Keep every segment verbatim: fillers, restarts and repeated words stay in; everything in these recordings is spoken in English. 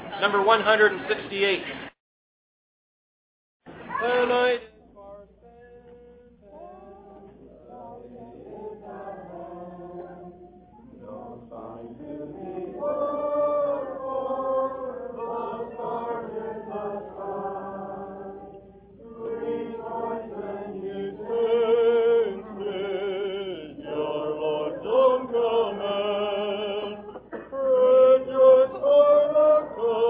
number one hundred sixty-eight. The night is far spent, no sign to be heard, the stars in the sky. Rejoice when you sense it, your Lord's own command. Rejoice for the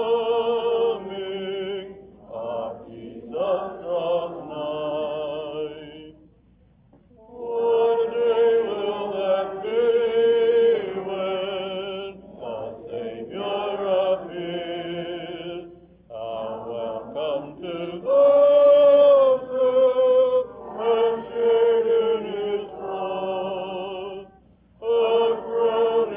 coming of Jesus of night. What day will that be when the Savior appears? How welcome to those who have shared in His cross, a crown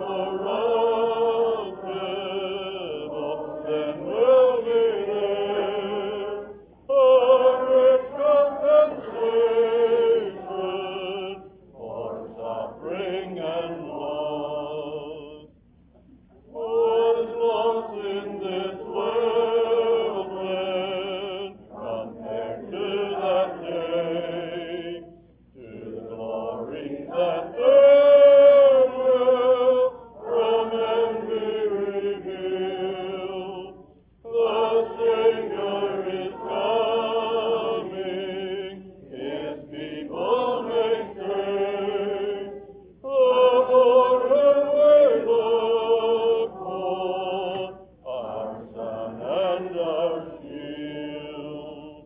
incorruptible, then will be there, a rich compensation for suffering and loss. What is lost in this world when compared to that day, to the glory that then will from heaven be revealed? The Savior is coming, His people make straight the border we look for, our sun and our shield.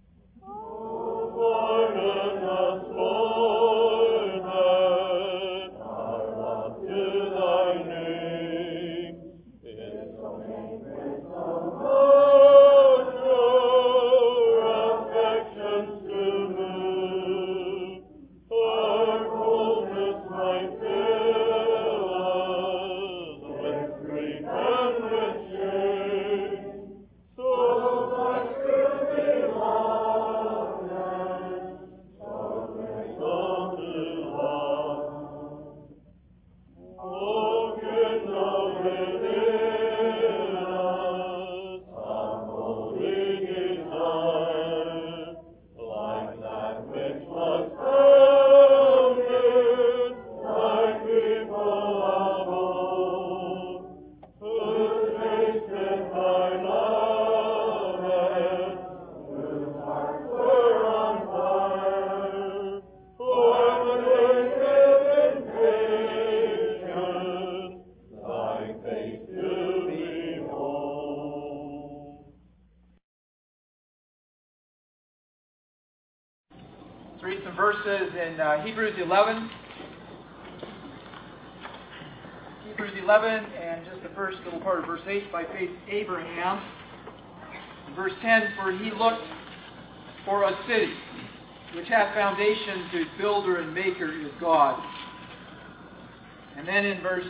Pardon us, Lord, that our love to Thy name is so with so much our affections to move. Our coldness might fill us with grief and with shame. So much to be loved and so little to love. Oh, kindle within us a holy desire, like that which was founded by people of old, who tasted Thy love and whose hearts were on fire. When they waited in patience, Thy face to behold. Let's read some verses in uh, Hebrews eleven. Hebrews eleven, and just the first little part of verse eight. By faith, Abraham. In verse ten, for he looked for a city which hath foundations, whose builder and maker is God. And then in verse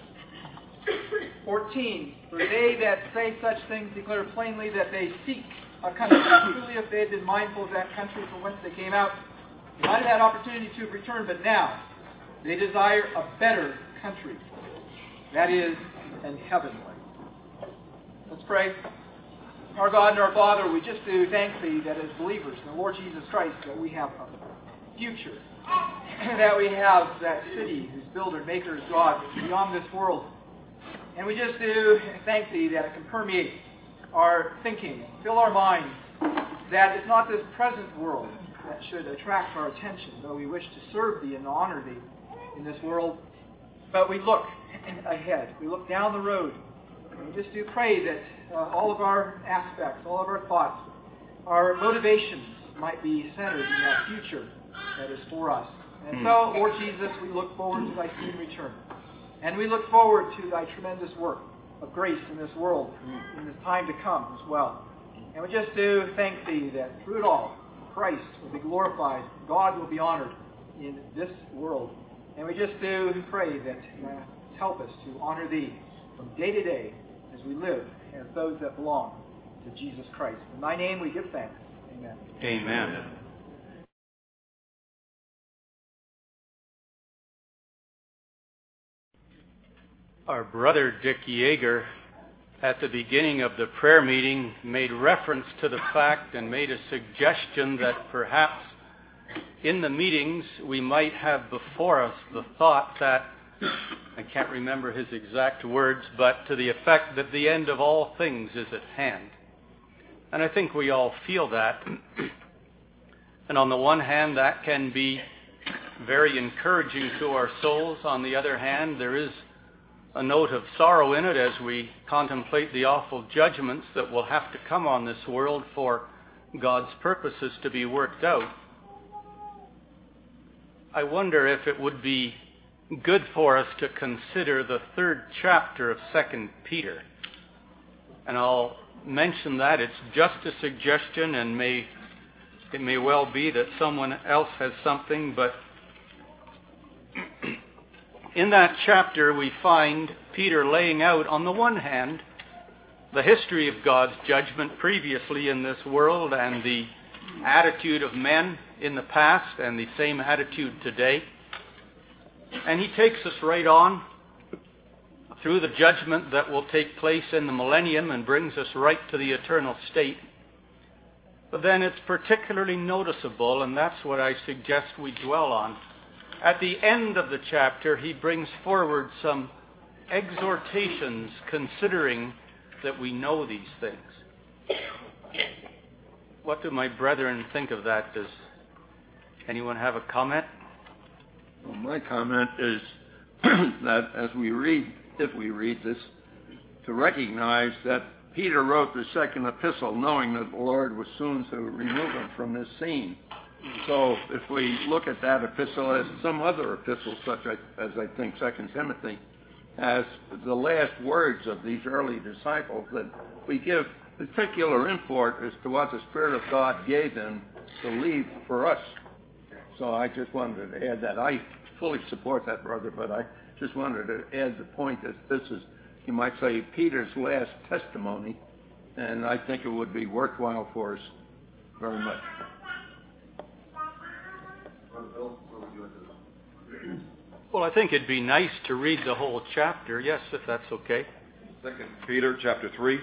fourteen, for they that say such things declare plainly that they seek a country. Truly, if they had been mindful of that country from whence they came out, they might have had opportunity to return, but now they desire a better country, that is, an heavenly. Let's pray. Our God and our Father, we just do thank Thee that as believers in the Lord Jesus Christ, that we have a future, that we have that city whose builder and maker is God beyond this world. And we just do thank Thee that it can permeate our thinking, fill our minds, that it's not this present world that should attract our attention, though we wish to serve Thee and honor Thee in this world. But we look ahead. We look down the road. And we just do pray that uh, all of our aspects, all of our thoughts, our motivations might be centered in that future that is for us. And so, Lord Jesus, we look forward to Thy soon return. And we look forward to Thy tremendous work of grace in this world, in this time to come as well. And we just do thank Thee that through it all, Christ will be glorified, God will be honored in this world. And we just do pray that uh, help us to honor Thee from day to day as we live as those that belong to Jesus Christ. In Thy name we give thanks. Amen. Amen. Our brother Dick Yeager at the beginning of the prayer meeting made reference to the fact and made a suggestion that perhaps in the meetings we might have before us the thought that, I can't remember his exact words, but to the effect that the end of all things is at hand. And I think we all feel that. And on the one hand, that can be very encouraging to our souls. On the other hand, there is a note of sorrow in it as we contemplate the awful judgments that will have to come on this world for God's purposes to be worked out. I wonder if it would be good for us to consider the third chapter of Second Peter. And I'll mention that. It's just a suggestion, and may it may well be that someone else has something, but in that chapter we find Peter laying out, on the one hand, the history of God's judgment previously in this world and the attitude of men in the past and the same attitude today. And he takes us right on through the judgment that will take place in the millennium and brings us right to the eternal state. But then it's particularly noticeable, and that's what I suggest we dwell on. At the end of the chapter, he brings forward some exhortations considering that we know these things. What do my brethren think of that? Does anyone have a comment? Well, my comment is that as we read, if we read this, to recognize that Peter wrote the second epistle knowing that the Lord was soon to remove him from this scene. So if we look at that epistle as some other epistles, such as I think Second Timothy, as the last words of these early disciples, that we give particular import as to what the Spirit of God gave them to leave for us. So I just wanted to add that. I fully support that, brother, but I just wanted to add the point that this is, you might say, Peter's last testimony, and I think it would be worthwhile for us very much. Well, I think it'd be nice to read the whole chapter, yes, if that's okay. Second Peter chapter three,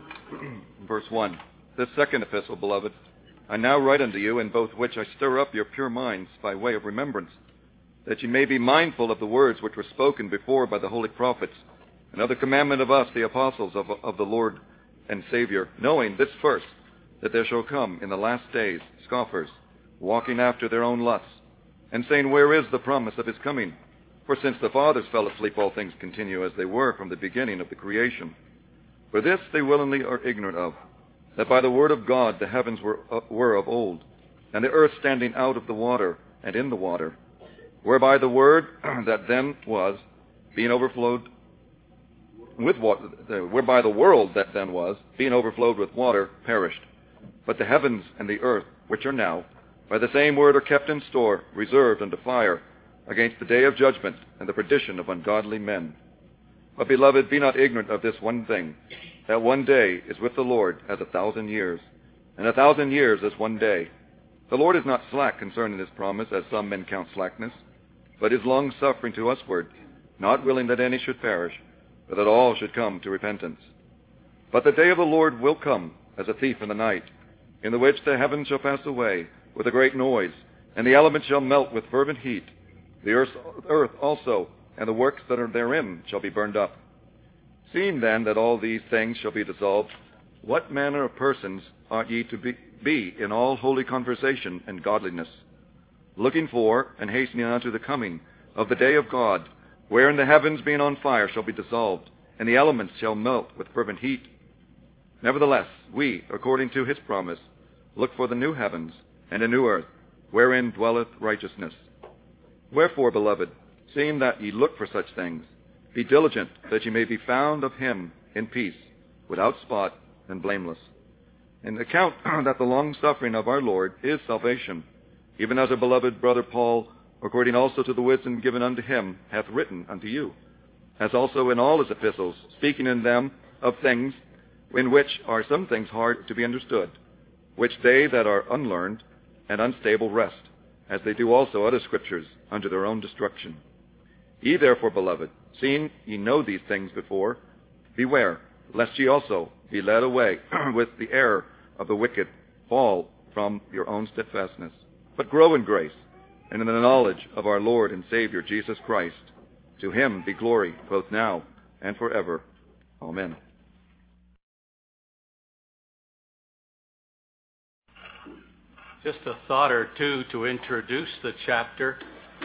verse one. This second epistle, beloved, I now write unto you, in both which I stir up your pure minds by way of remembrance, that ye may be mindful of the words which were spoken before by the holy prophets, and of the commandment of us, the apostles of, of the Lord and Savior, knowing this first, that there shall come in the last days scoffers, walking after their own lusts, and saying, where is the promise of his coming? For since the fathers fell asleep, all things continue as they were from the beginning of the creation. For this they willingly are ignorant of, that by the word of God the heavens were, uh, were of old, and the earth standing out of the water and in the water, whereby the word that then was, being overflowed with water, whereby the world that then was, being overflowed with water, perished. But the heavens and the earth, which are now, by the same word are kept in store, reserved unto fire, against the day of judgment and the perdition of ungodly men. But, beloved, be not ignorant of this one thing, that one day is with the Lord as a thousand years, and a thousand years as one day. The Lord is not slack concerning his promise, as some men count slackness, but is long-suffering to usward, not willing that any should perish, but that all should come to repentance. But the day of the Lord will come as a thief in the night, in the which the heavens shall pass away with a great noise, and the elements shall melt with fervent heat. The earth also, and the works that are therein, shall be burned up. Seeing then that all these things shall be dissolved, what manner of persons ought ye to be, be in all holy conversation and godliness, looking for and hastening unto the coming of the day of God, wherein the heavens being on fire shall be dissolved, and the elements shall melt with fervent heat? Nevertheless, we, according to his promise, look for the new heavens and a new earth, wherein dwelleth righteousness. Wherefore, beloved, seeing that ye look for such things, be diligent that ye may be found of him in peace, without spot and blameless. And account that the long-suffering of our Lord is salvation, even as our beloved brother Paul, according also to the wisdom given unto him, hath written unto you, as also in all his epistles, speaking in them of things in which are some things hard to be understood, which they that are unlearned and unstable wrest, as they do also other scriptures, unto their own destruction. Ye therefore, beloved, seeing ye know these things before, beware, lest ye also be led away with the error of the wicked, fall from your own steadfastness. But grow in grace and in the knowledge of our Lord and Savior Jesus Christ. To him be glory both now and forever. Amen. Just a thought or two to introduce the chapter.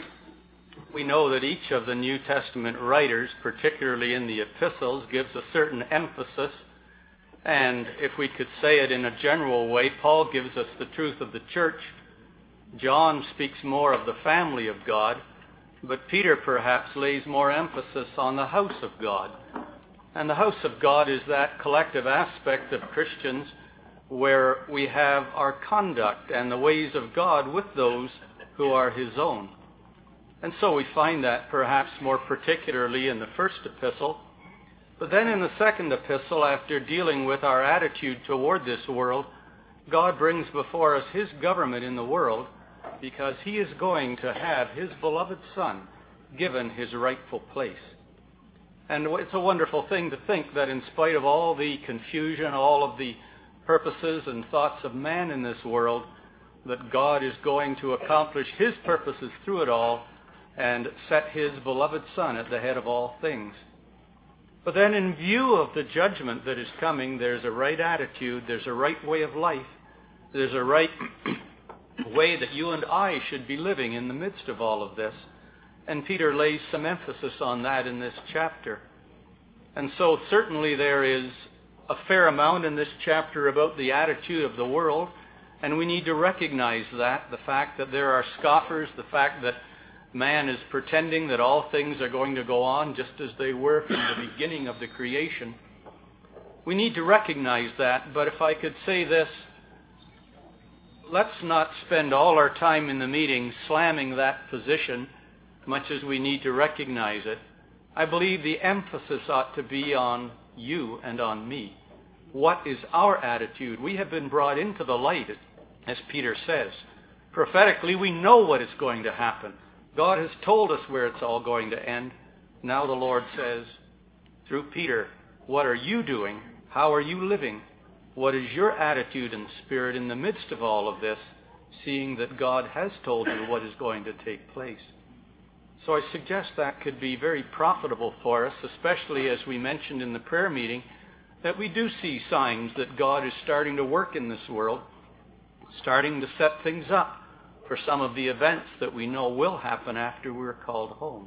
We know that each of the New Testament writers, particularly in the epistles, gives a certain emphasis. And if we could say it in a general way, Paul gives us the truth of the church. John speaks more of the family of God, but Peter perhaps lays more emphasis on the house of God. And the house of God is that collective aspect of Christians where we have our conduct and the ways of God with those who are his own. And so we find that perhaps more particularly in the first epistle. But then in the second epistle, after dealing with our attitude toward this world, God brings before us his government in the world, because he is going to have his beloved Son given his rightful place. And it's a wonderful thing to think that in spite of all the confusion, all of the purposes and thoughts of man in this world, that God is going to accomplish his purposes through it all and set his beloved Son at the head of all things. But then in view of the judgment that is coming, there's a right attitude, there's a right way of life, there's a right way that you and I should be living in the midst of all of this. And Peter lays some emphasis on that in this chapter. And so certainly there is a fair amount in this chapter about the attitude of the world, and we need to recognize that, the fact that there are scoffers, the fact that man is pretending that all things are going to go on just as they were from the beginning of the creation. We need to recognize that, but if I could say this, let's not spend all our time in the meeting slamming that position, much as we need to recognize it. I believe the emphasis ought to be on you and on me. What is our attitude? We have been brought into the light, as Peter says. Prophetically, we know what is going to happen. God has told us where it's all going to end. Now the Lord says, through Peter, what are you doing? How are you living? What is your attitude and spirit in the midst of all of this, seeing that God has told you what is going to take place? So I suggest that could be very profitable for us, especially as we mentioned in the prayer meeting, that we do see signs that God is starting to work in this world, starting to set things up for some of the events that we know will happen after we're called home.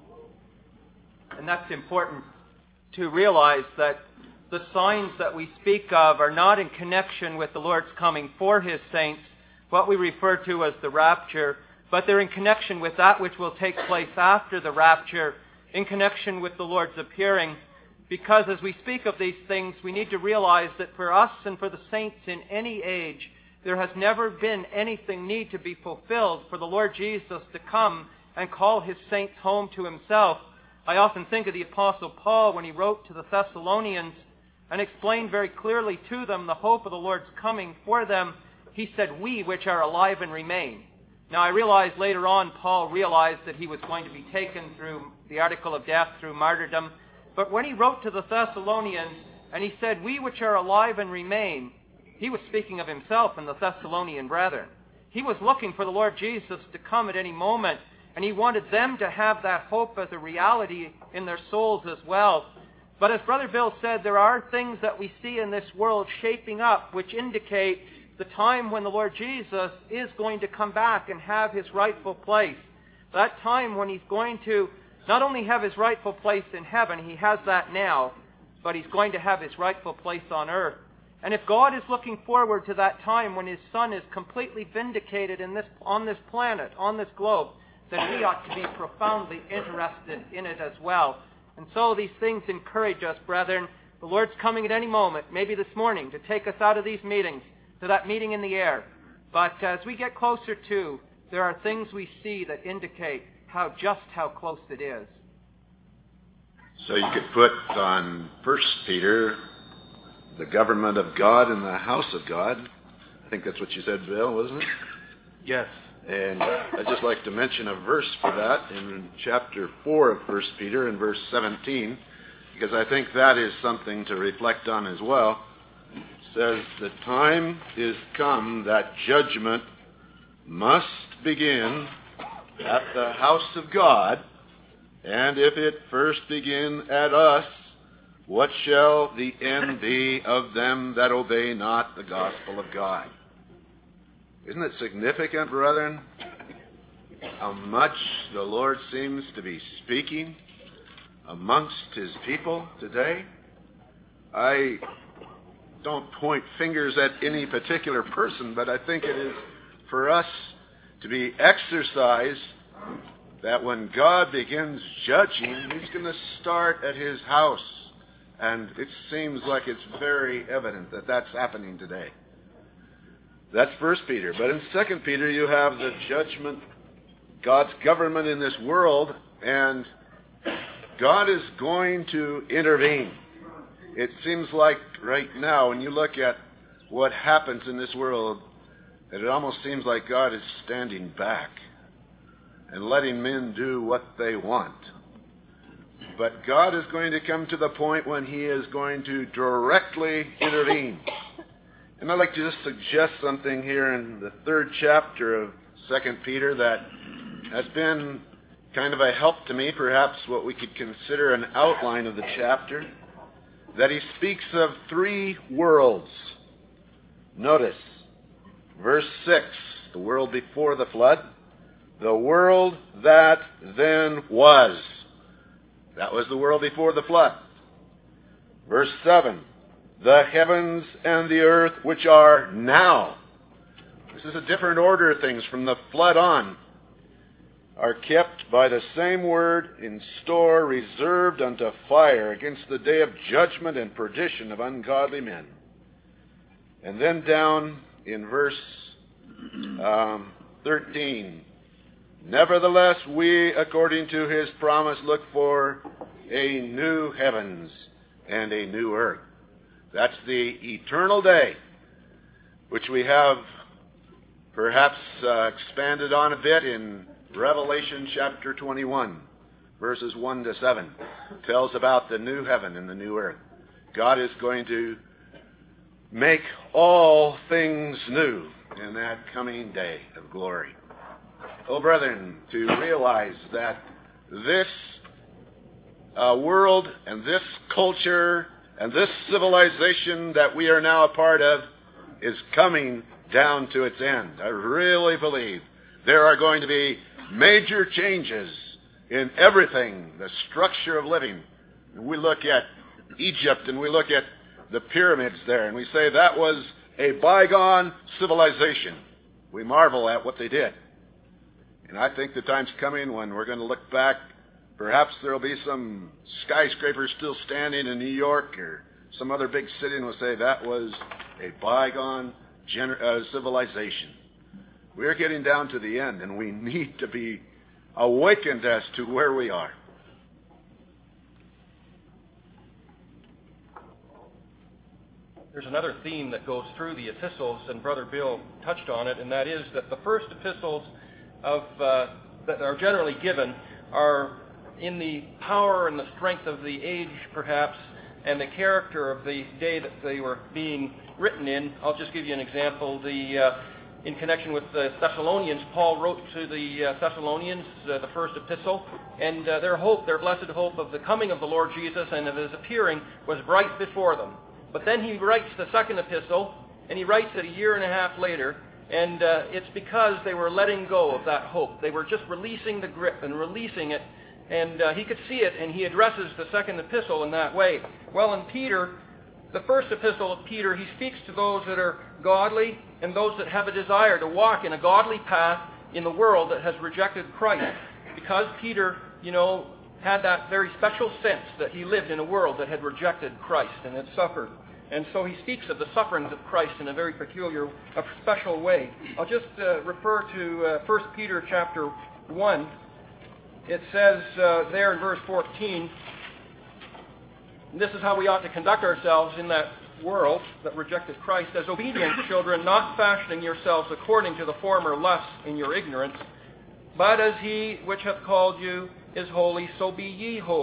And that's important to realize, that the signs that we speak of are not in connection with the Lord's coming for his saints, what we refer to as the rapture, but they're in connection with that which will take place after the rapture, in connection with the Lord's appearing. Because as we speak of these things, we need to realize that for us and for the saints in any age, there has never been anything need to be fulfilled for the Lord Jesus to come and call his saints home to himself. I often think of the Apostle Paul when he wrote to the Thessalonians and explained very clearly to them the hope of the Lord's coming for them. He said, we which are alive and remain. Now I realize later on Paul realized that he was going to be taken through the article of death, through martyrdom. But when he wrote to the Thessalonians and he said, we which are alive and remain, he was speaking of himself and the Thessalonian brethren. He was looking for the Lord Jesus to come at any moment, and he wanted them to have that hope as a reality in their souls as well. But as Brother Bill said, there are things that we see in this world shaping up which indicate the time when the Lord Jesus is going to come back and have his rightful place. That time when he's going to not only have his rightful place in heaven, he has that now, but he's going to have his rightful place on earth. And if God is looking forward to that time when his Son is completely vindicated in this, on this planet, on this globe, then we ought to be profoundly interested in it as well. And so these things encourage us, brethren. The Lord's coming at any moment, maybe this morning, to take us out of these meetings, to that meeting in the air. But as we get closer to, there are things we see that indicate how just how close it is. So you could put on First Peter, the government of God and the house of God. I think that's what you said, Bill, wasn't it? Yes. And I'd just like to mention a verse for that in chapter four of First Peter, in verse seventeen. because I think that is something to reflect on as well. It says, the time is come that judgment must begin at the house of God, and if it first begin at us, what shall the end be of them that obey not the gospel of God? Isn't it significant, brethren, how much the Lord seems to be speaking amongst his people today? I don't point fingers at any particular person, but I think it is for us to be exercised that when God begins judging, he's going to start at his house. And it seems like it's very evident that that's happening today. That's First Peter. But in Second Peter, you have the judgment, God's government in this world, and God is going to intervene. It seems like right now, when you look at what happens in this world, that it almost seems like God is standing back and letting men do what they want. But God is going to come to the point when he is going to directly intervene. And I'd like to just suggest something here in the third chapter of Second Peter that has been kind of a help to me, perhaps what we could consider an outline of the chapter, that he speaks of three worlds. Notice, verse six, the world before the flood, the world that then was. That was the world before the flood. Verse seven, the heavens and the earth which are now. This is a different order of things from the flood on. Are kept by the same word in store, reserved unto fire against the day of judgment and perdition of ungodly men. And then down in verse um, thirteen, nevertheless we, according to his promise, look for a new heavens and a new earth. That's the eternal day, which we have perhaps uh, expanded on a bit in Revelation chapter twenty-one, verses one to seven. Tells about the new heaven and the new earth. God is going to make all things new in that coming day of glory. Oh, brethren, to realize that this uh, world and this culture and this civilization that we are now a part of is coming down to its end. I really believe there are going to be major changes in everything, the structure of living. We look at Egypt and we look at the pyramids there and we say that was a bygone civilization. We marvel at what they did. And I think the time's coming when we're going to look back. Perhaps there'll be some skyscrapers still standing in New York or some other big city, and we'll say that was a bygone gener- uh, civilization. We're getting down to the end, and we need to be awakened as to where we are. There's another theme that goes through the epistles, and Brother Bill touched on it, and that is that the first epistles of uh, that are generally given are in the power and the strength of the age, perhaps, and the character of the day that they were being written in. I'll just give you an example. The uh, in connection with the Thessalonians, Paul wrote to the uh, Thessalonians uh, the first epistle, and uh, their hope, their blessed hope of the coming of the Lord Jesus and of his appearing was bright before them. But then he writes the second epistle, and he writes it a year and a half later, and uh, it's because they were letting go of that hope. They were just releasing the grip and releasing it, and uh, he could see it, and he addresses the second epistle in that way. Well, in Peter, the first epistle of Peter, he speaks to those that are godly and those that have a desire to walk in a godly path in the world that has rejected Christ. Because Peter, you know, had that very special sense that he lived in a world that had rejected Christ and had suffered. And so he speaks of the sufferings of Christ in a very peculiar, a special way. I'll just uh, refer to uh, First Peter chapter one. It says uh, there in verse fourteen, and this is how we ought to conduct ourselves in that world that rejected Christ, as obedient children, not fashioning yourselves according to the former lusts in your ignorance, but as he which hath called you is holy, so be ye holy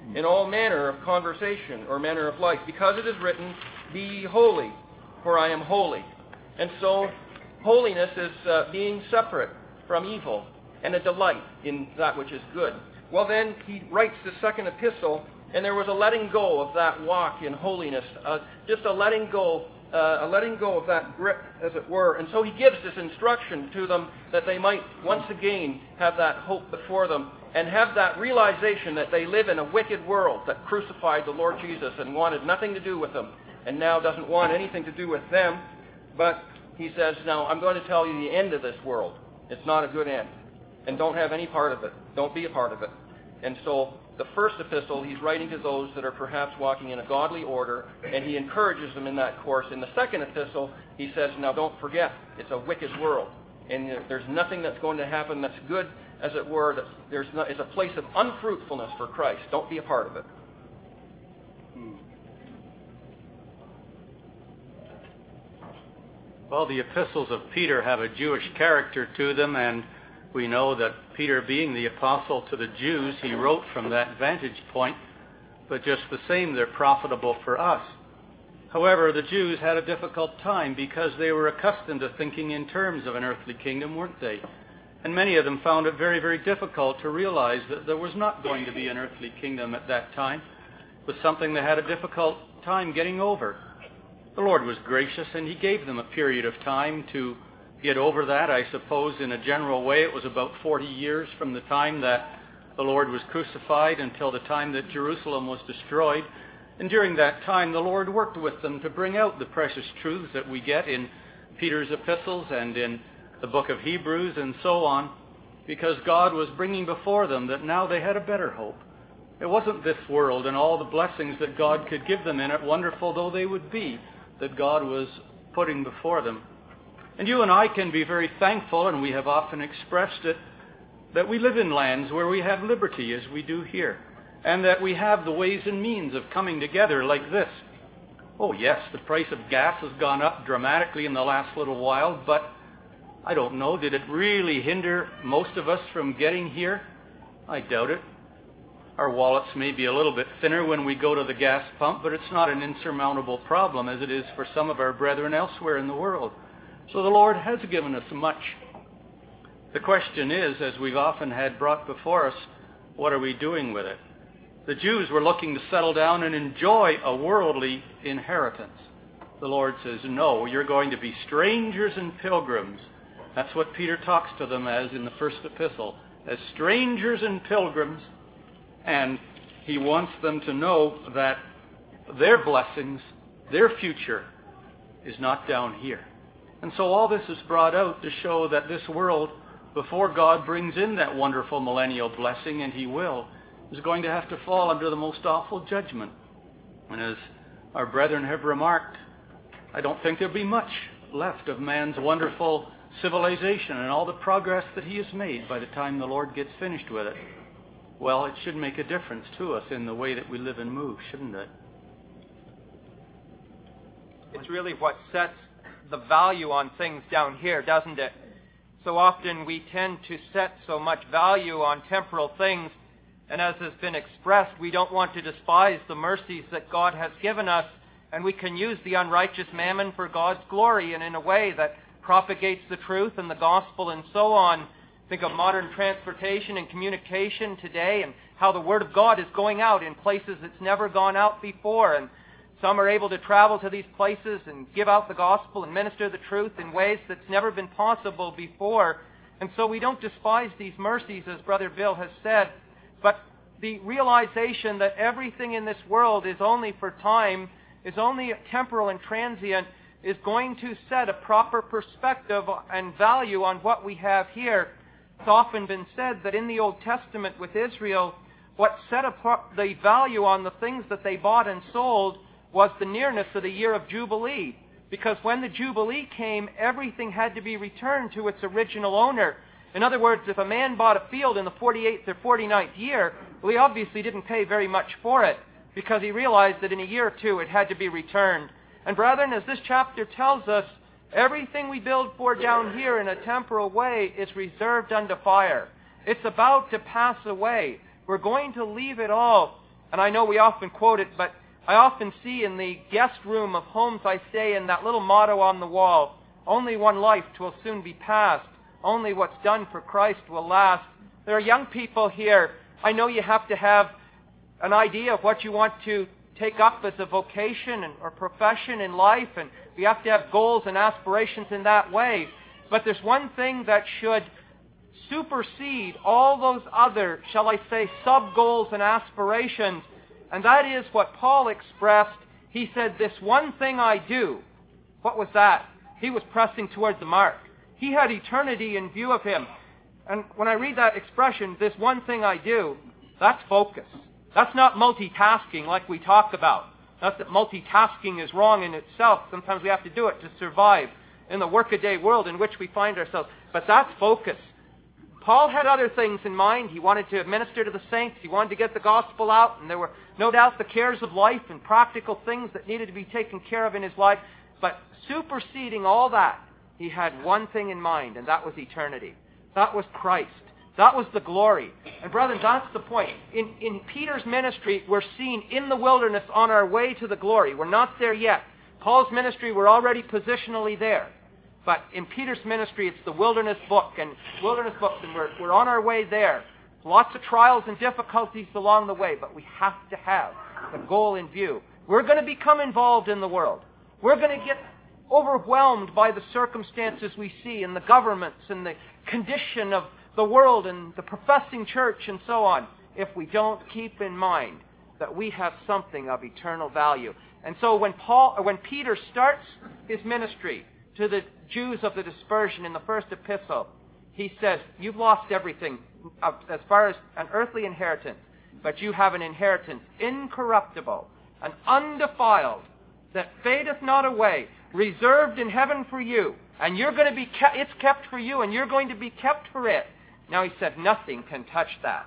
in all manner of conversation or manner of life, because it is written, Be ye holy, for I am holy. And so, holiness is uh, being separate from evil and a delight in that which is good. Well then, he writes the second epistle, and there was a letting go of that walk in holiness, uh, just a letting go, uh, a letting go of that grip, as it were. And so he gives this instruction to them that they might once again have that hope before them and have that realization that they live in a wicked world that crucified the Lord Jesus and wanted nothing to do with them, and now doesn't want anything to do with them. But he says, now I'm going to tell you the end of this world. It's not a good end. And don't have any part of it. Don't be a part of it. And so the first epistle, he's writing to those that are perhaps walking in a godly order, and he encourages them in that course. In the second epistle, he says, now don't forget, it's a wicked world. And there's nothing that's going to happen that's good, as it were. That there's no, it's a place of unfruitfulness for Christ. Don't be a part of it. Well, the epistles of Peter have a Jewish character to them, and we know that Peter, being the apostle to the Jews, he wrote from that vantage point, but just the same, they're profitable for us. However, the Jews had a difficult time because they were accustomed to thinking in terms of an earthly kingdom, weren't they? And many of them found it very, very difficult to realize that there was not going to be an earthly kingdom at that time. It was something they had a difficult time getting over. The Lord was gracious, and he gave them a period of time to get over that. I suppose in a general way it was about forty years from the time that the Lord was crucified until the time that Jerusalem was destroyed. And during that time the Lord worked with them to bring out the precious truths that we get in Peter's epistles and in the book of Hebrews and so on, because God was bringing before them that now they had a better hope. It wasn't this world and all the blessings that God could give them in it, wonderful though they would be, that God was putting before them. And you and I can be very thankful, and we have often expressed it, that we live in lands where we have liberty as we do here, and that we have the ways and means of coming together like this. Oh yes, the price of gas has gone up dramatically in the last little while, but I don't know, did it really hinder most of us from getting here? I doubt it. Our wallets may be a little bit thinner when we go to the gas pump, but it's not an insurmountable problem as it is for some of our brethren elsewhere in the world. So the Lord has given us much. The question is, as we've often had brought before us, what are we doing with it? The Jews were looking to settle down and enjoy a worldly inheritance. The Lord says, no, you're going to be strangers and pilgrims. That's what Peter talks to them as in the first epistle, as strangers and pilgrims. And he wants them to know that their blessings, their future, is not down here. And so all this is brought out to show that this world, before God brings in that wonderful millennial blessing, and he will, is going to have to fall under the most awful judgment. And as our brethren have remarked, I don't think there'll be much left of man's wonderful civilization and all the progress that he has made by the time the Lord gets finished with it. Well, it should make a difference to us in the way that we live and move, shouldn't it? It's really what sets the value on things down here, doesn't it? So often we tend to set so much value on temporal things, and as has been expressed, we don't want to despise the mercies that God has given us, and we can use the unrighteous mammon for God's glory and in a way that propagates the truth and the gospel and so on. Think of modern transportation and communication today and how the Word of God is going out in places it's never gone out before, and some are able to travel to these places and give out the gospel and minister the truth in ways that's never been possible before. And so we don't despise these mercies, as Brother Bill has said, but the realization that everything in this world is only for time, is only temporal and transient, is going to set a proper perspective and value on what we have here. It's often been said that in the Old Testament with Israel, what set apart the value on the things that they bought and sold was the nearness of the year of Jubilee. Because when the Jubilee came, everything had to be returned to its original owner. In other words, if a man bought a field in the forty-eighth or forty-ninth year, well, he obviously didn't pay very much for it, because he realized that in a year or two it had to be returned. And brethren, as this chapter tells us, everything we build for down here in a temporal way is reserved unto fire. It's about to pass away. We're going to leave it all. And I know we often quote it, but I often see in the guest room of homes I stay in that little motto on the wall, only one life 'twill soon be past, only what's done for Christ will last. There are young people here. I know you have to have an idea of what you want to take up as a vocation and, or profession in life, and we have to have goals and aspirations in that way. But there's one thing that should supersede all those other, shall I say, sub-goals and aspirations, and that is what Paul expressed. He said, this one thing I do. What was that? He was pressing toward the mark. He had eternity in view of him. And when I read that expression, this one thing I do, that's focus. That's not multitasking like we talk about. Not that multitasking is wrong in itself. Sometimes we have to do it to survive in the workaday world in which we find ourselves. But that's focus. Paul had other things in mind. He wanted to minister to the saints. He wanted to get the gospel out. And there were no doubt the cares of life and practical things that needed to be taken care of in his life. But superseding all that, he had one thing in mind, and that was eternity. That was Christ. That was the glory. And brethren, that's the point. In, in Peter's ministry, we're seen in the wilderness on our way to the glory. We're not there yet. Paul's ministry, we're already positionally there. But in Peter's ministry, it's the wilderness book and wilderness books, and we're, we're on our way there. Lots of trials and difficulties along the way, but we have to have the goal in view. We're going to become involved in the world. We're going to get overwhelmed by the circumstances we see in the governments and the condition of the world and the professing church and so on, if we don't keep in mind that we have something of eternal value. And so when Paul, or when Peter starts his ministry to the Jews of the dispersion in the first epistle, he says, you've lost everything as far as an earthly inheritance, but you have an inheritance incorruptible and undefiled, that fadeth not away, reserved in heaven for you, and you're going to be kept, it's kept for you, and you're going to be kept for it. Now he said, nothing can touch that.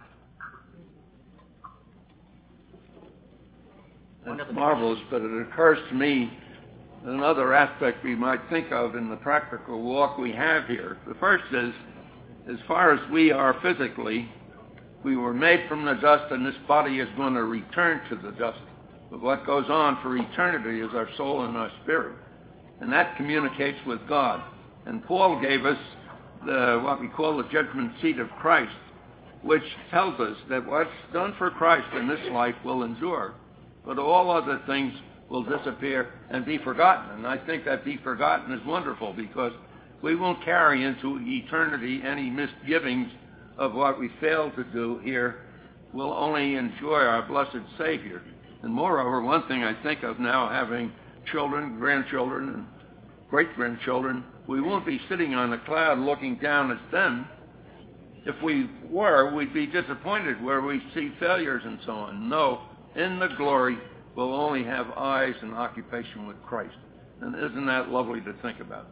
It's marvelous, but it occurs to me another aspect we might think of in the practical walk we have here. The first is, as far as we are physically, we were made from the dust, and this body is going to return to the dust. But what goes on for eternity is our soul and our spirit. And that communicates with God. And Paul gave us the, what we call the judgment seat of Christ, which tells us that what's done for Christ in this life will endure, but all other things will disappear and be forgotten. And I think that be forgotten is wonderful, because we won't carry into eternity any misgivings of what we failed to do here. We'll only enjoy our blessed Savior. And moreover, one thing I think of now, having children, grandchildren, and great-grandchildren, we won't be sitting on a cloud looking down at them. If we were, we'd be disappointed where we see failures and so on. No, in the glory, we'll only have eyes and occupation with Christ. And isn't that lovely to think about?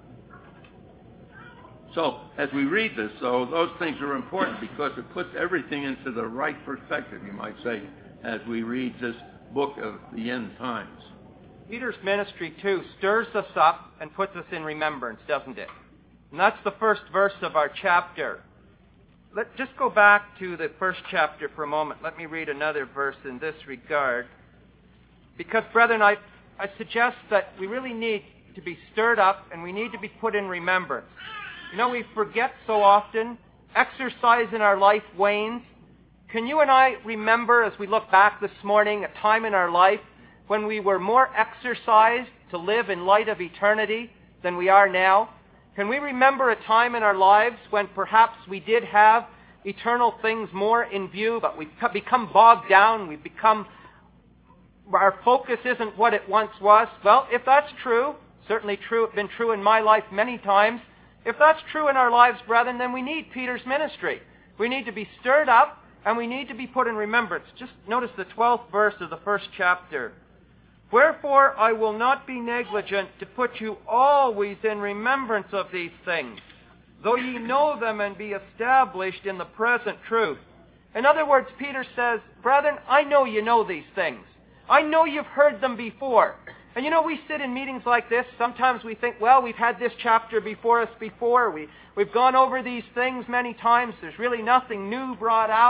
So, as we read this, though, those things are important because it puts everything into the right perspective, you might say, as we read this book of the end times. Peter's ministry, too, stirs us up and puts us in remembrance, doesn't it? And that's the first verse of our chapter. Let's just go back to the first chapter for a moment. Let me read another verse in this regard. Because, brethren, I, I suggest that we really need to be stirred up and we need to be put in remembrance. You know, we forget so often. Exercise in our life wanes. Can you and I remember, as we look back this morning, a time in our life when we were more exercised to live in light of eternity than we are now? Can we remember a time in our lives when perhaps we did have eternal things more in view, but we've become bogged down, we've become, our focus isn't what it once was? Well, if that's true, certainly true, been true in my life many times, if that's true in our lives, brethren, then we need Peter's ministry. We need to be stirred up, and we need to be put in remembrance. Just notice the twelfth verse of the first chapter. Wherefore I will not be negligent to put you always in remembrance of these things, though ye know them and be established in the present truth. In other words, Peter says, brethren, I know you know these things. I know you've heard them before. And you know, we sit in meetings like this. Sometimes we think, well, we've had this chapter before us before. We, we've gone over these things many times. There's really nothing new brought out.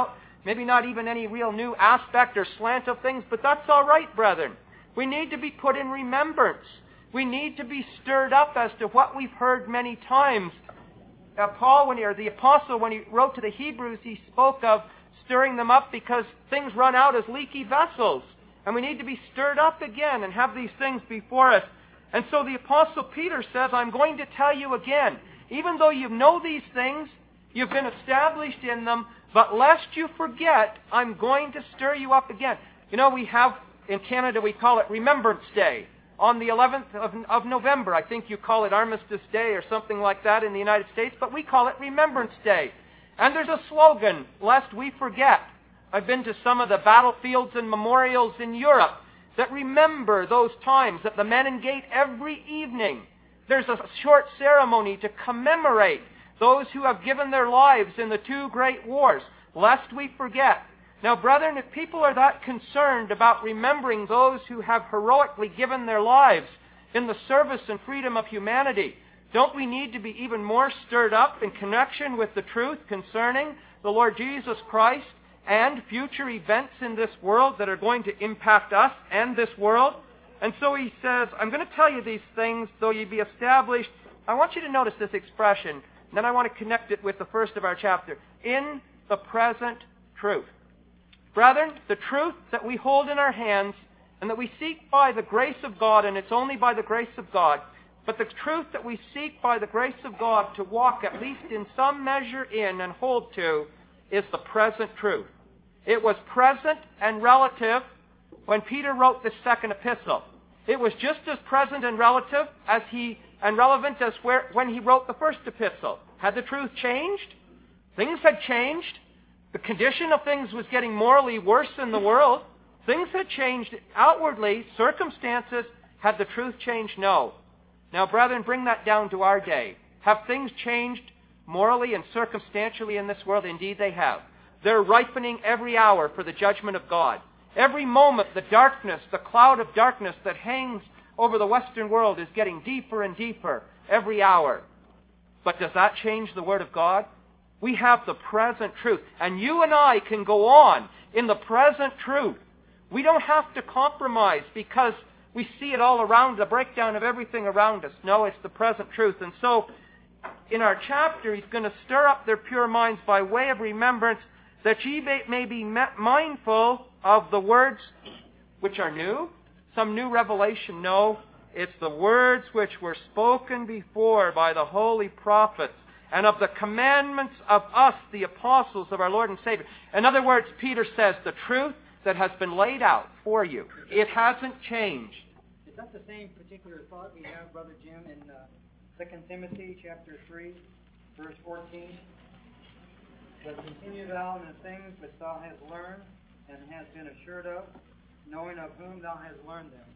maybe not even any real new aspect or slant of things, but that's all right, brethren. We need to be put in remembrance. We need to be stirred up as to what we've heard many times. Uh, Paul, when he, or the apostle, when he wrote to the Hebrews, he spoke of stirring them up because things run out as leaky vessels. And we need to be stirred up again and have these things before us. And so the apostle Peter says, I'm going to tell you again, even though you know these things, you've been established in them, but lest you forget, I'm going to stir you up again. You know, we have, in Canada, we call it Remembrance Day. On the eleventh of, of November, I think you call it Armistice Day or something like that in the United States, but we call it Remembrance Day. And there's a slogan, lest we forget. I've been to some of the battlefields and memorials in Europe that remember those times at the Menin Gate every evening. There's a short ceremony to commemorate those who have given their lives in the two great wars, lest we forget. Now, brethren, if people are that concerned about remembering those who have heroically given their lives in the service and freedom of humanity, don't we need to be even more stirred up in connection with the truth concerning the Lord Jesus Christ and future events in this world that are going to impact us and this world? And so he says, I'm going to tell you these things, though ye be established. I want you to notice this expression, and then I want to connect it with the first of our chapter. In the present truth. Brethren, the truth that we hold in our hands and that we seek by the grace of God, and it's only by the grace of God, but the truth that we seek by the grace of God to walk at least in some measure in and hold to is the present truth. It was present and relative when Peter wrote this second epistle. It was just as present and relative as he and relevant as where, when he wrote the first epistle. Had the truth changed? Things had changed. The condition of things was getting morally worse in the world. Things had changed outwardly. Circumstances. Had the truth changed? No. Now, brethren, bring that down to our day. Have things changed morally and circumstantially in this world? Indeed they have. They're ripening every hour for the judgment of God. Every moment, the darkness, the cloud of darkness that hangs over the Western world is getting deeper and deeper every hour. But does that change the Word of God? We have the present truth. And you and I can go on in the present truth. We don't have to compromise because we see it all around, the breakdown of everything around us. No, it's the present truth. And so, in our chapter, he's going to stir up their pure minds by way of remembrance, that ye may be mindful of the words which are new. Some new revelation? No. It's the words which were spoken before by the holy prophets, and of the commandments of us, the apostles of our Lord and Savior. In other words, Peter says, the truth that has been laid out for you, it hasn't changed. Is that the same particular thought we have, Brother Jim, in uh, Second Timothy chapter three, verse fourteen? But continue thou in the things which thou hast learned, and hast been assured of, knowing of whom thou hast learned them.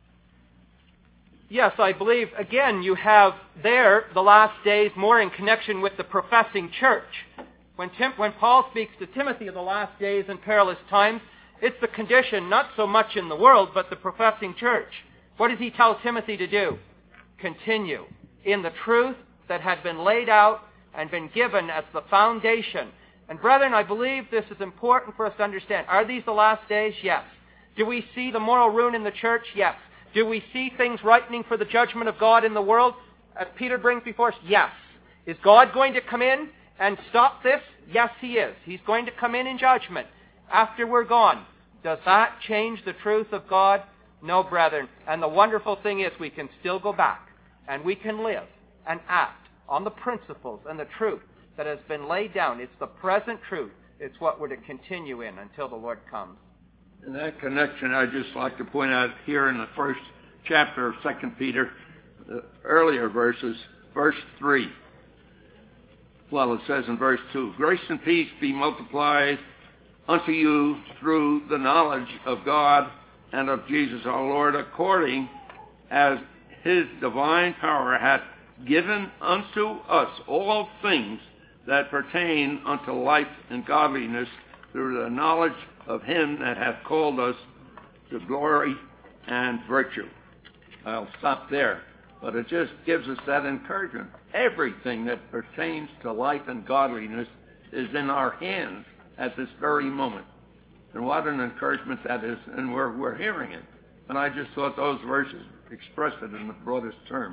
Yes, I believe, again, you have there the last days more in connection with the professing church. When, Tim, when Paul speaks to Timothy of the last days and perilous times, it's the condition not so much in the world, but the professing church. What does he tell Timothy to do? Continue in the truth that had been laid out and been given as the foundation. And brethren, I believe this is important for us to understand. Are these the last days? Yes. Do we see the moral ruin in the church? Yes. Do we see things ripening for the judgment of God in the world, as Peter brings before us? Yes. Is God going to come in and stop this? Yes, he is. He's going to come in in judgment after we're gone. Does that change the truth of God? No, brethren. And the wonderful thing is we can still go back and we can live and act on the principles and the truth that has been laid down. It's the present truth. It's what we're to continue in until the Lord comes. In that connection, I'd just like to point out here in the first chapter of Second Peter, the earlier verses, verse three. Well, it says in verse two, grace and peace be multiplied unto you through the knowledge of God and of Jesus our Lord, according as his divine power hath given unto us all things that pertain unto life and godliness, through the knowledge of him that hath called us to glory and virtue. I'll stop there. But it just gives us that encouragement. Everything that pertains to life and godliness is in our hands at this very moment. And what an encouragement that is, and we're, we're hearing it. And I just thought those verses expressed it in the broadest terms.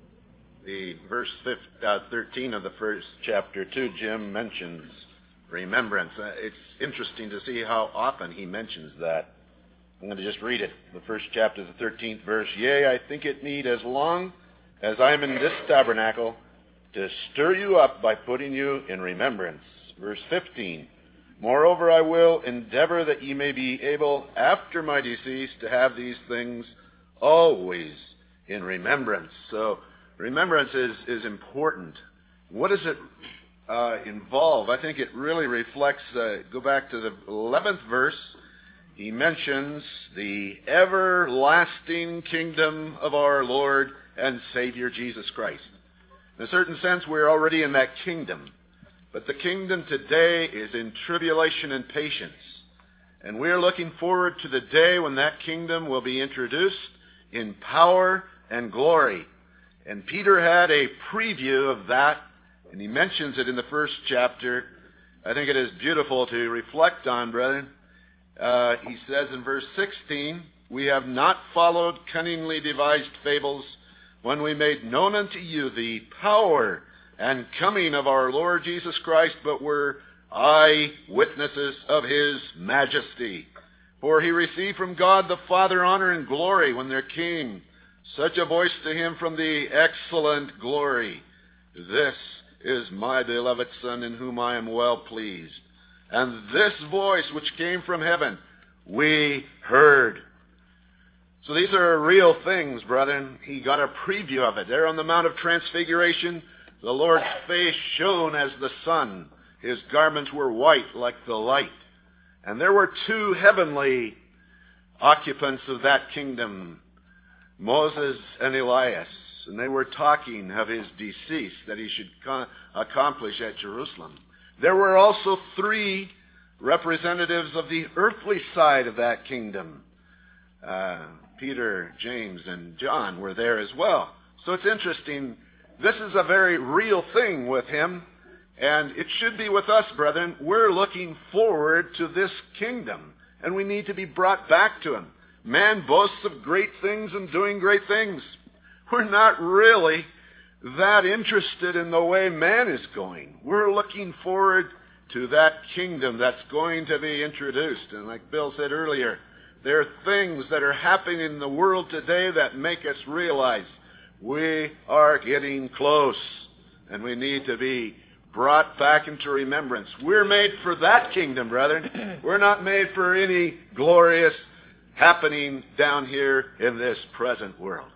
The verse thirteen of the first chapter, too, Jim mentions remembrance. Uh, it's interesting to see how often he mentions that. I'm going to just read it. The first chapter, the thirteenth verse. Yea, I think it need as long as I am in this tabernacle to stir you up by putting you in remembrance. Verse fifteen. Moreover, I will endeavor that ye may be able, after my decease, to have these things always in remembrance. So, remembrance is, is important. What does it uh, involve? I think it really reflects, uh, go back to the eleventh verse, he mentions the everlasting kingdom of our Lord and Savior Jesus Christ. In a certain sense, we're already in that kingdom. But the kingdom today is in tribulation and patience. And we're looking forward to the day when that kingdom will be introduced in power and glory. And Peter had a preview of that, and he mentions it in the first chapter. I think it is beautiful to reflect on, brethren. Uh, he says in verse sixteen, we have not followed cunningly devised fables when we made known unto you the power and coming of our Lord Jesus Christ, but were eyewitnesses of his majesty. For he received from God the Father honor and glory when there came such a voice to him from the excellent glory. This is my beloved Son, in whom I am well pleased. And this voice which came from heaven, we heard. So these are real things, brethren. He got a preview of it. There on the Mount of Transfiguration, the Lord's face shone as the sun. His garments were white like the light. And there were two heavenly occupants of that kingdom, Moses and Elias. And they were talking of his decease that he should co- accomplish at Jerusalem. There were also three representatives of the earthly side of that kingdom. Uh, Peter, James, and John were there as well. So it's interesting. This is a very real thing with him, and it should be with us, brethren. We're looking forward to this kingdom, and we need to be brought back to him. Man boasts of great things and doing great things. We're not really that interested in the way man is going. We're looking forward to that kingdom that's going to be introduced. And like Bill said earlier, there are things that are happening in the world today that make us realize we are getting close, and we need to be brought back into remembrance. We're made for that kingdom, brethren. We're not made for any glorious happening down here in this present world.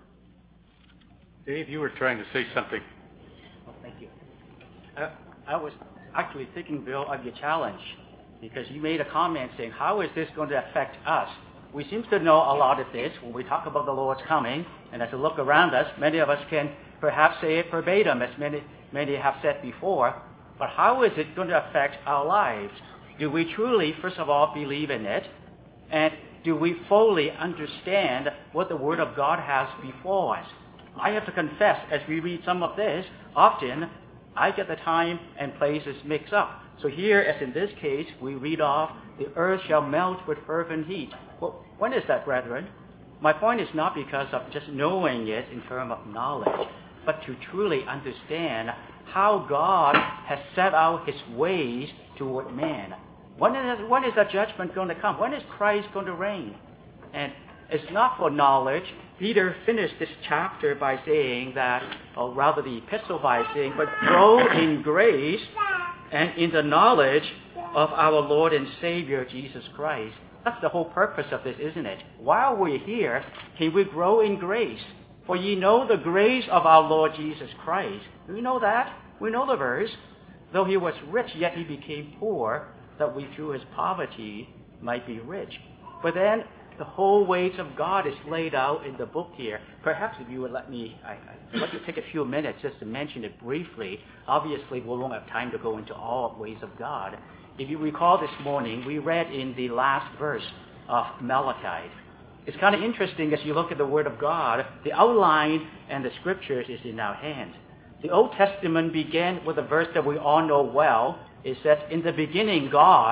Dave, you were trying to say something. Well, thank you. Uh, I was actually thinking, Bill, of your challenge, because you made a comment saying, how is this going to affect us? We seem to know a lot of this when we talk about the Lord's coming, and as we look around us, many of us can perhaps say it verbatim, as many, many have said before, but how is it going to affect our lives? Do we truly, first of all, believe in it? And do we fully understand what the Word of God has before us? I have to confess, as we read some of this, often I get the time and places mixed up. So here, as in this case, we read off, the earth shall melt with fervent heat. Well, when is that, brethren? My point is not because of just knowing it in terms of knowledge, but to truly understand how God has set out his ways toward man. When is, when is that judgment going to come? When is Christ going to reign? And it's not for knowledge. Peter finished this chapter by saying that, or rather the epistle by saying, but grow in grace and in the knowledge of our Lord and Savior Jesus Christ. That's the whole purpose of this, isn't it? While we're here, can we grow in grace? For ye know the grace of our Lord Jesus Christ. Do we know that? We know the verse. Though he was rich, yet he became poor, that we through his poverty might be rich. But then the whole ways of God is laid out in the book here. Perhaps if you would let me, I, I'd like to take a few minutes just to mention it briefly. Obviously, we won't have time to go into all ways of God. If you recall this morning, we read in the last verse of Malachi. It's kind of interesting as you look at the Word of God, the outline and the Scriptures is in our hands. The Old Testament began with a verse that we all know well. It says, in the beginning, God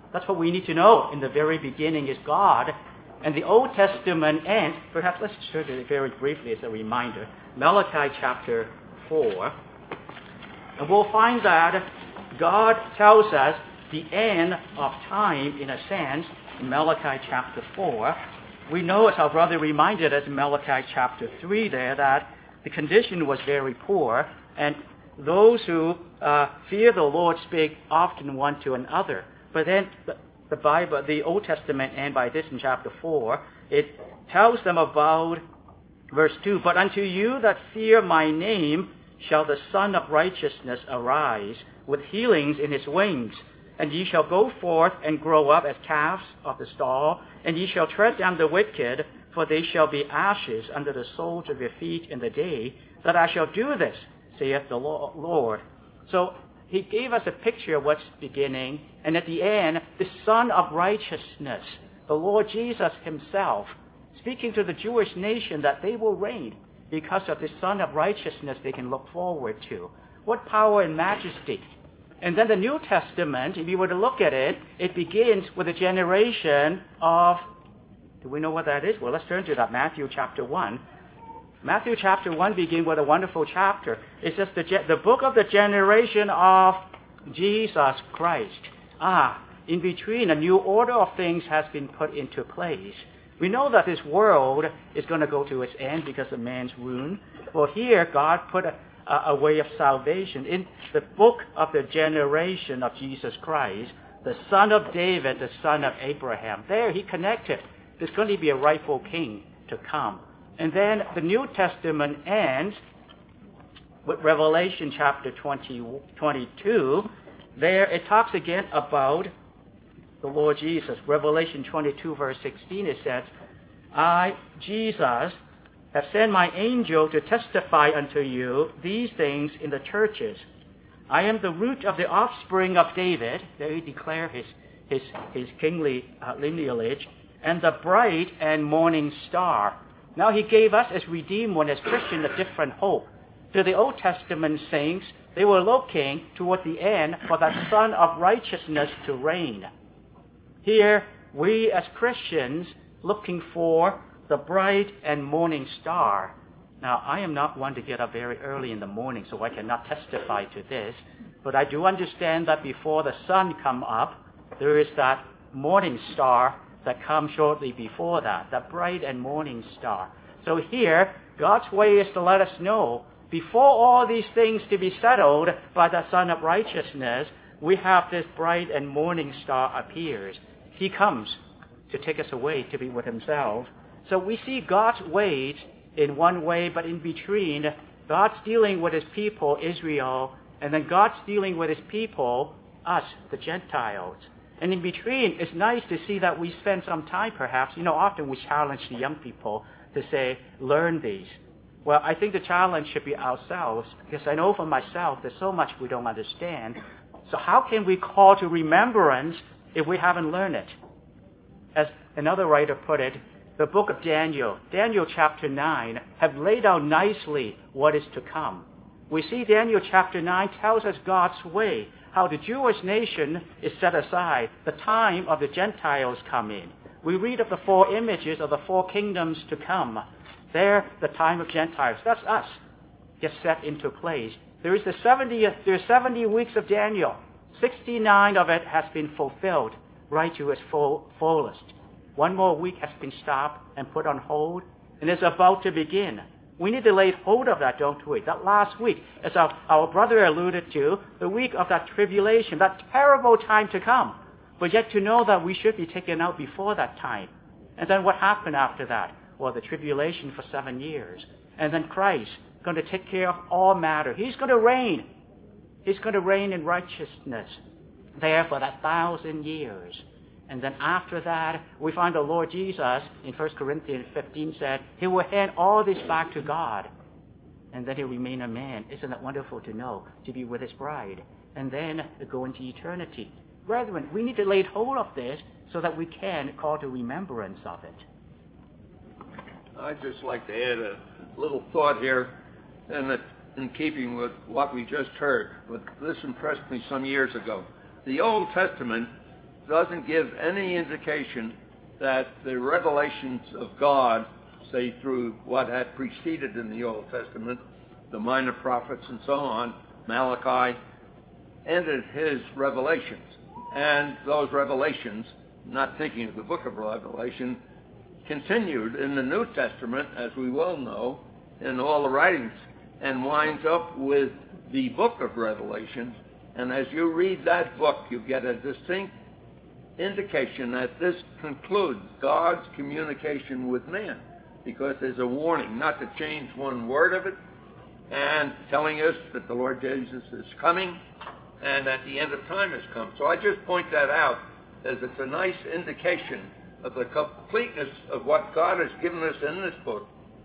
That's what we need to know. In the very beginning is God. And the Old Testament ends, perhaps let's turn to it very briefly as a reminder, Malachi chapter four. And we'll find that God tells us the end of time, in a sense, in Malachi chapter four. We know, as our brother reminded us in Malachi chapter three there, that the condition was very poor, and those who uh, fear the Lord speak often one to another. But then the, the Bible, the Old Testament, and by this in chapter four, it tells them about verse two, "But unto you that fear my name shall the Son of Righteousness arise, with healings in his wings. And ye shall go forth and grow up as calves of the stall, and ye shall tread down the wicked, for they shall be ashes under the soles of your feet in the day that I shall do this, saith the Lord." So he gave us a picture of what's beginning, and at the end, the Son of Righteousness, the Lord Jesus himself, speaking to the Jewish nation that they will reign because of the Son of Righteousness they can look forward to. What power and majesty! And then the New Testament, if you were to look at it, it begins with a generation of, do we know what that is? Well, let's turn to that, Matthew chapter one. Matthew chapter one begins with a wonderful chapter. It says the, the book of the generation of Jesus Christ. Ah, in between, a new order of things has been put into place. We know that this world is going to go to its end because of man's ruin. Well, here, God put a, a, a way of salvation in the book of the generation of Jesus Christ, the son of David, the son of Abraham. There, he connected. There's going to be a rightful king to come. And then the New Testament ends with Revelation chapter twenty, twenty-two. There it talks again about the Lord Jesus. Revelation twenty-two verse sixteen, it says, "I, Jesus, have sent my angel to testify unto you these things in the churches. I am the root of the offspring of David," there he declares his, his, his kingly uh, lineage, "and the bright and morning star." Now he gave us as redeemed one, as Christians, a different hope. To the Old Testament saints, they were looking toward the end for that Son of Righteousness to reign. Here, we as Christians looking for the bright and morning star. Now, I am not one to get up very early in the morning, so I cannot testify to this. But I do understand that before the sun come up, there is that morning star that comes shortly before that, that bright and morning star. So here, God's way is to let us know, before all these things to be settled by the Son of Righteousness, we have this bright and morning star appears. He comes to take us away to be with himself. So we see God's ways in one way, but in between, God's dealing with his people, Israel, and then God's dealing with his people, us, the Gentiles. And in between, it's nice to see that we spend some time, perhaps. You know, often we challenge the young people to say, learn these. Well, I think the challenge should be ourselves, because I know for myself there's so much we don't understand. So how can we call to remembrance if we haven't learned it? As another writer put it, the book of Daniel, Daniel chapter nine, have laid out nicely what is to come. We see Daniel chapter nine tells us God's way, how the Jewish nation is set aside, the time of the Gentiles come in. We read of the four images of the four kingdoms to come. There, the time of Gentiles, that's us, gets set into place. There is the seventy, there's seventy weeks of Daniel. sixty-nine of it has been fulfilled right to its full, fullest. One more week has been stopped and put on hold, and is about to begin. We need to lay hold of that, don't we? That last week, as our, our brother alluded to, the week of that tribulation, that terrible time to come. But yet to know that we should be taken out before that time. And then what happened after that? Well, the tribulation for seven years. And then Christ going to take care of all matter. He's going to reign. He's going to reign in righteousness there for that thousand years. And then after that, we find the Lord Jesus in First Corinthians fifteen said, he will hand all this back to God. And then he'll remain a man. Isn't that wonderful to know? To be with his bride. And then go into eternity. Brethren, we need to lay hold of this so that we can call to remembrance of it. I'd just like to add a little thought here, and that in keeping with what we just heard. But this impressed me some years ago. The Old Testament doesn't give any indication that the revelations of God, say through what had preceded in the Old Testament, the minor prophets and so on, Malachi, ended his revelations. And those revelations, not thinking of the book of Revelation, continued in the New Testament, as we well know, in all the writings, and winds up with the book of Revelation. And as you read that book, you get a distinct indication that this concludes God's communication with man, because there's a warning not to change one word of it, and telling us that the Lord Jesus is coming and that the end of time has come. So I just point that out as it's a nice indication of the completeness of what God has given us in this book.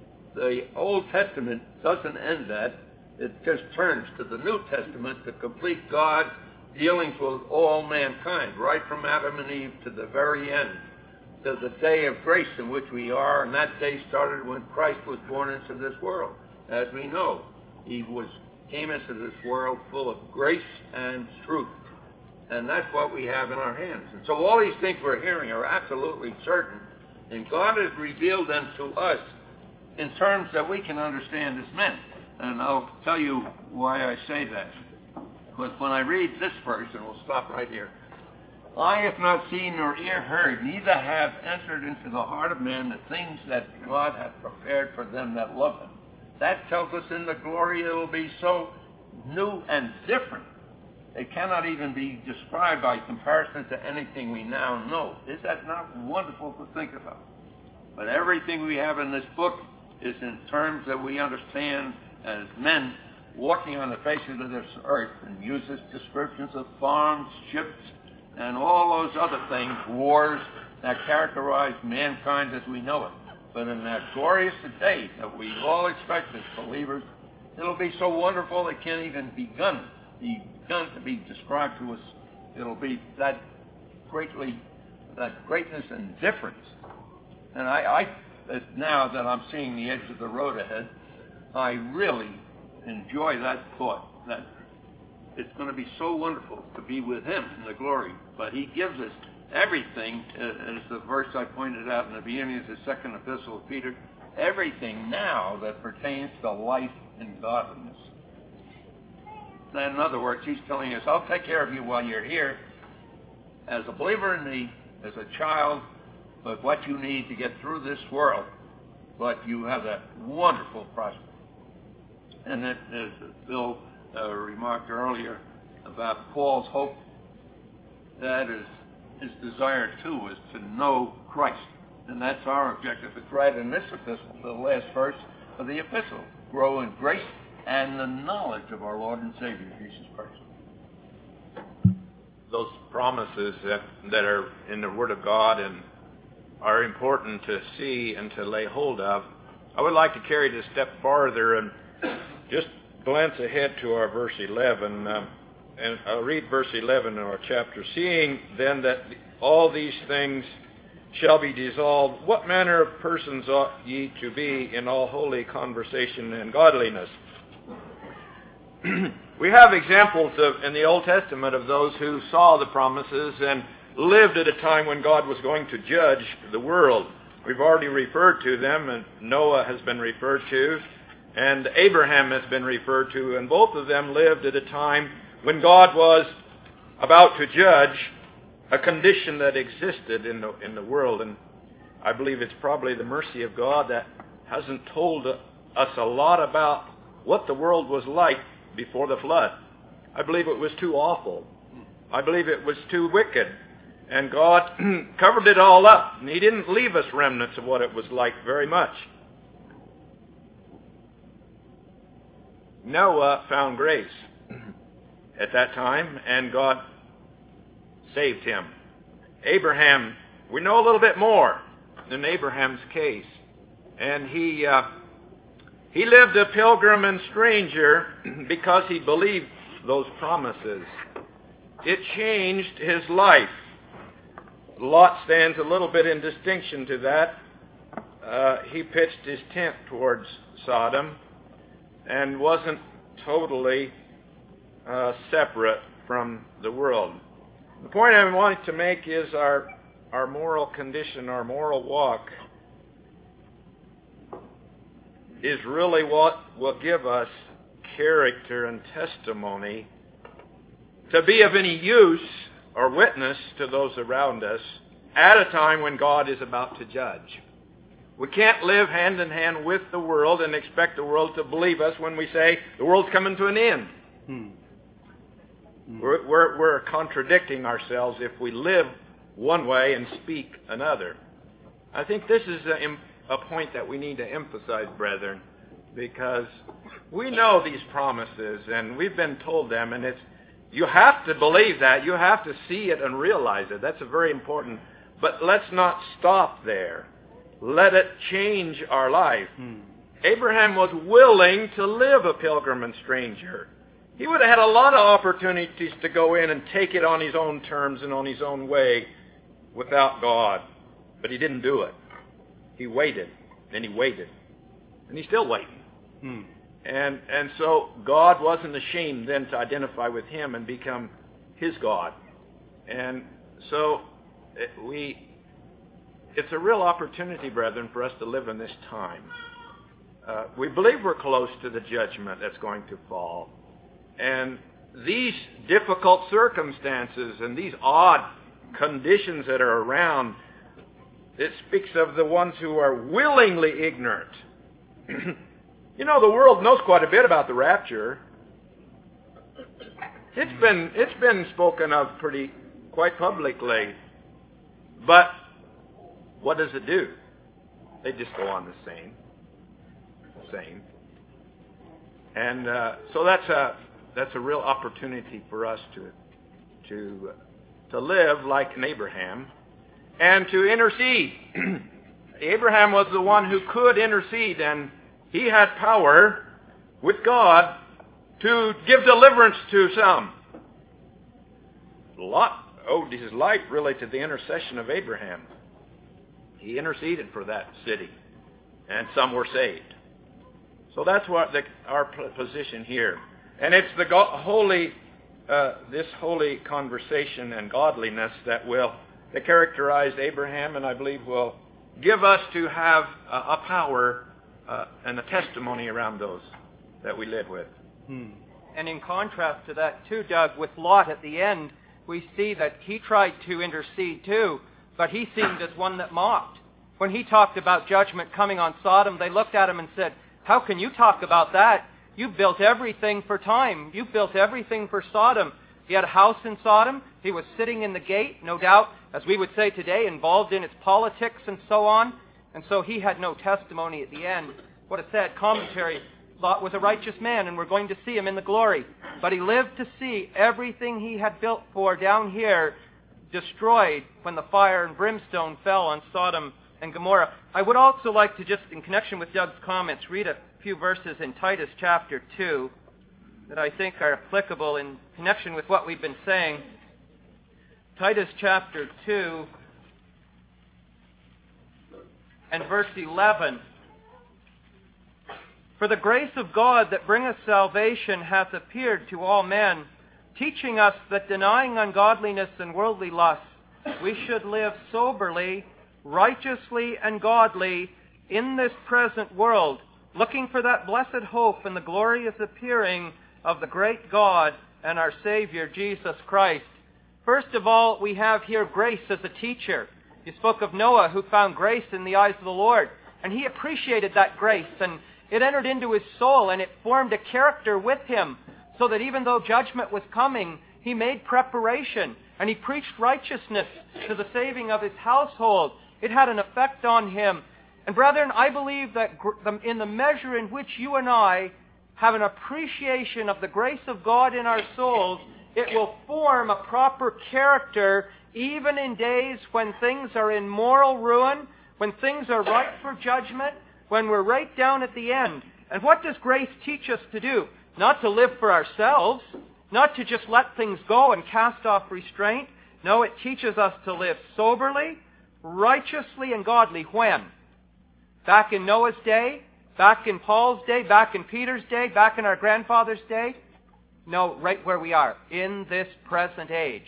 The Old Testament doesn't end that. It just turns to the New Testament to complete God's dealings with all mankind, right from Adam and Eve to the very end, to the day of grace in which we are, and that day started when Christ was born into this world. As we know, he was came into this world full of grace and truth, and that's what we have in our hands. And so all these things we're hearing are absolutely certain, and God has revealed them to us in terms that we can understand as men. And I'll tell you why I say that. Because when I read this verse, and we'll stop right here, eye have not seen nor ear heard, neither have entered into the heart of man the things that God hath prepared for them that love him. That tells us in the glory it'll be so new and different. It cannot even be described by comparison to anything we now know. Is that not wonderful to think about? But everything we have in this book is in terms that we understand as men walking on the faces of this earth, and uses descriptions of farms, ships, and all those other things, wars that characterize mankind as we know it. But in that glorious day that we all expect as believers, it'll be so wonderful it can't even begun, be begun to be described to us. It'll be that greatly, that greatness and difference. And I, I now that I'm seeing the edge of the road ahead, I really enjoy that thought, that it's going to be so wonderful to be with him in the glory. But he gives us everything, as the verse I pointed out in the beginning of the second epistle of Peter, everything now that pertains to life and godliness. In other words, he's telling us, I'll take care of you while you're here, as a believer in me, as a child, but what you need to get through this world. But you have that wonderful prospect. And then, as Bill uh, remarked earlier about Paul's hope, that is his desire too, is to know Christ. And that's our objective. It's right in this epistle, the last verse of the epistle. Grow in grace and the knowledge of our Lord and Savior, Jesus Christ. Those promises that, that are in the Word of God and are important to see and to lay hold of, I would like to carry it a step farther and just glance ahead to our verse eleven. Um, and I'll read verse eleven in our chapter. Seeing then that all these things shall be dissolved, what manner of persons ought ye to be in all holy conversation and godliness? We have examples of, in the Old Testament, of those who saw the promises and lived at a time when God was going to judge the world. We've already referred to them, and Noah has been referred to, and Abraham has been referred to, and both of them lived at a time when God was about to judge a condition that existed in the, in the world. And I believe it's probably the mercy of God that hasn't told us a lot about what the world was like before the flood. I believe it was too awful. I believe it was too wicked. And God covered it all up. And he didn't leave us remnants of what it was like very much. Noah found grace at that time, and God saved him. Abraham, we know a little bit more than Abraham's case. And he uh, he lived a pilgrim and stranger because he believed those promises. It changed his life. Lot stands a little bit in distinction to that. Uh, he pitched his tent towards Sodom and wasn't totally uh, separate from the world. The point I wanted to make is our, our moral condition, our moral walk, is really what will give us character and testimony to be of any use or witness to those around us at a time when God is about to judge. We can't live hand in hand with the world and expect the world to believe us when we say the world's coming to an end. Hmm. Hmm. We're, we're, we're contradicting ourselves if we live one way and speak another. I think this is a, a point that we need to emphasize, brethren, because we know these promises and we've been told them, and it's you have to believe that. You have to see it and realize it. That's a very important. But let's not stop there. Let it change our life. Hmm. Abraham was willing to live a pilgrim and stranger. He would have had a lot of opportunities to go in and take it on his own terms and on his own way without God. But he didn't do it. He waited. And he waited. And he's still waiting. Hmm. And and so God wasn't ashamed then to identify with him and become his God. And so it, we, it's a real opportunity, brethren, for us to live in this time. Uh, we believe we're close to the judgment that's going to fall. And these difficult circumstances and these odd conditions that are around, it speaks of the ones who are willingly ignorant. You know, the world knows quite a bit about the rapture. It's been it's been spoken of pretty quite publicly. But what does it do? They just go on the same, same. And uh, so that's a that's a real opportunity for us to to to live like an Abraham and to intercede. Abraham was the one who could intercede, and he had power with God to give deliverance to some. Lot owed his life really to the intercession of Abraham. He interceded for that city, and some were saved. So that's what the, our position here. And it's the go- holy, uh, this holy conversation and godliness that will, that characterized Abraham, and I believe will give us to have a, a power Uh, and a testimony around those that we live with. Hmm. And in contrast to that too, Doug, with Lot at the end, we see that he tried to intercede too, but he seemed as one that mocked. When he talked about judgment coming on Sodom, they looked at him and said, "How can you talk about that? You've built everything for time. You've built everything for Sodom." He had a house in Sodom. He was sitting in the gate, no doubt, as we would say today, involved in its politics and so on. And so he had no testimony at the end. What a sad commentary. Lot was a righteous man, and we're going to see him in the glory. But he lived to see everything he had built for down here destroyed when the fire and brimstone fell on Sodom and Gomorrah. I would also like to just, in connection with Doug's comments, read a few verses in Titus chapter two that I think are applicable in connection with what we've been saying. Titus chapter two and verse eleven. "For the grace of God that bringeth salvation hath appeared to all men, teaching us that denying ungodliness and worldly lusts, we should live soberly, righteously, and godly in this present world, looking for that blessed hope and the glorious appearing of the great God and our Savior, Jesus Christ." First of all, we have here grace as a teacher. You spoke of Noah, who found grace in the eyes of the Lord, and he appreciated that grace, and it entered into his soul, and it formed a character with him, so that even though judgment was coming, he made preparation, and he preached righteousness to the saving of his household. It had an effect on him. And brethren, I believe that in the measure in which you and I have an appreciation of the grace of God in our souls, it will form a proper character even in days when things are in moral ruin, when things are ripe for judgment, when we're right down at the end. And what does grace teach us to do? Not to live for ourselves, not to just let things go and cast off restraint. No, it teaches us to live soberly, righteously, and godly. When? Back in Noah's day? Back in Paul's day? Back in Peter's day? Back in our grandfather's day? No, right where we are, in this present age.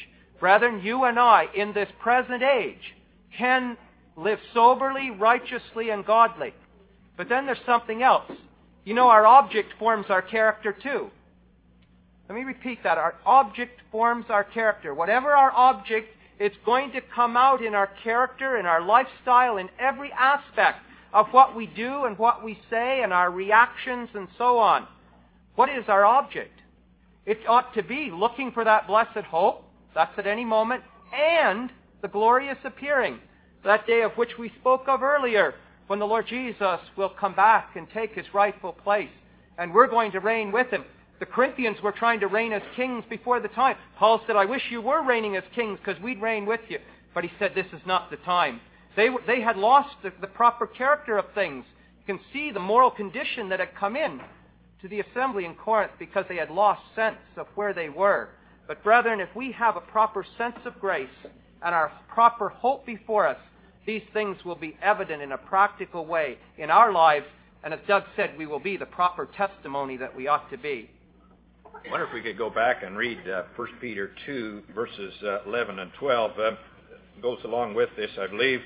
Brethren, you and I, in this present age, can live soberly, righteously, and godly. But then there's something else. You know, our object forms our character too. Let me repeat that. Our object forms our character. Whatever our object, it's going to come out in our character, in our lifestyle, in every aspect of what we do and what we say and our reactions and so on. What is our object? It ought to be looking for that blessed hope, that's at any moment, and the glorious appearing, that day of which we spoke of earlier, when the Lord Jesus will come back and take His rightful place, and we're going to reign with Him. The Corinthians were trying to reign as kings before the time. Paul said, I wish you were reigning as kings because we'd reign with you. But he said, this is not the time. They, were, they had lost the, the proper character of things. You can see the moral condition that had come in to the assembly in Corinth because they had lost sense of where they were. But brethren, if we have a proper sense of grace and our proper hope before us, these things will be evident in a practical way in our lives. And as Doug said, we will be the proper testimony that we ought to be. I wonder if we could go back and read uh, First Peter two, verses uh, eleven and twelve. Uh, goes along with this, I believe.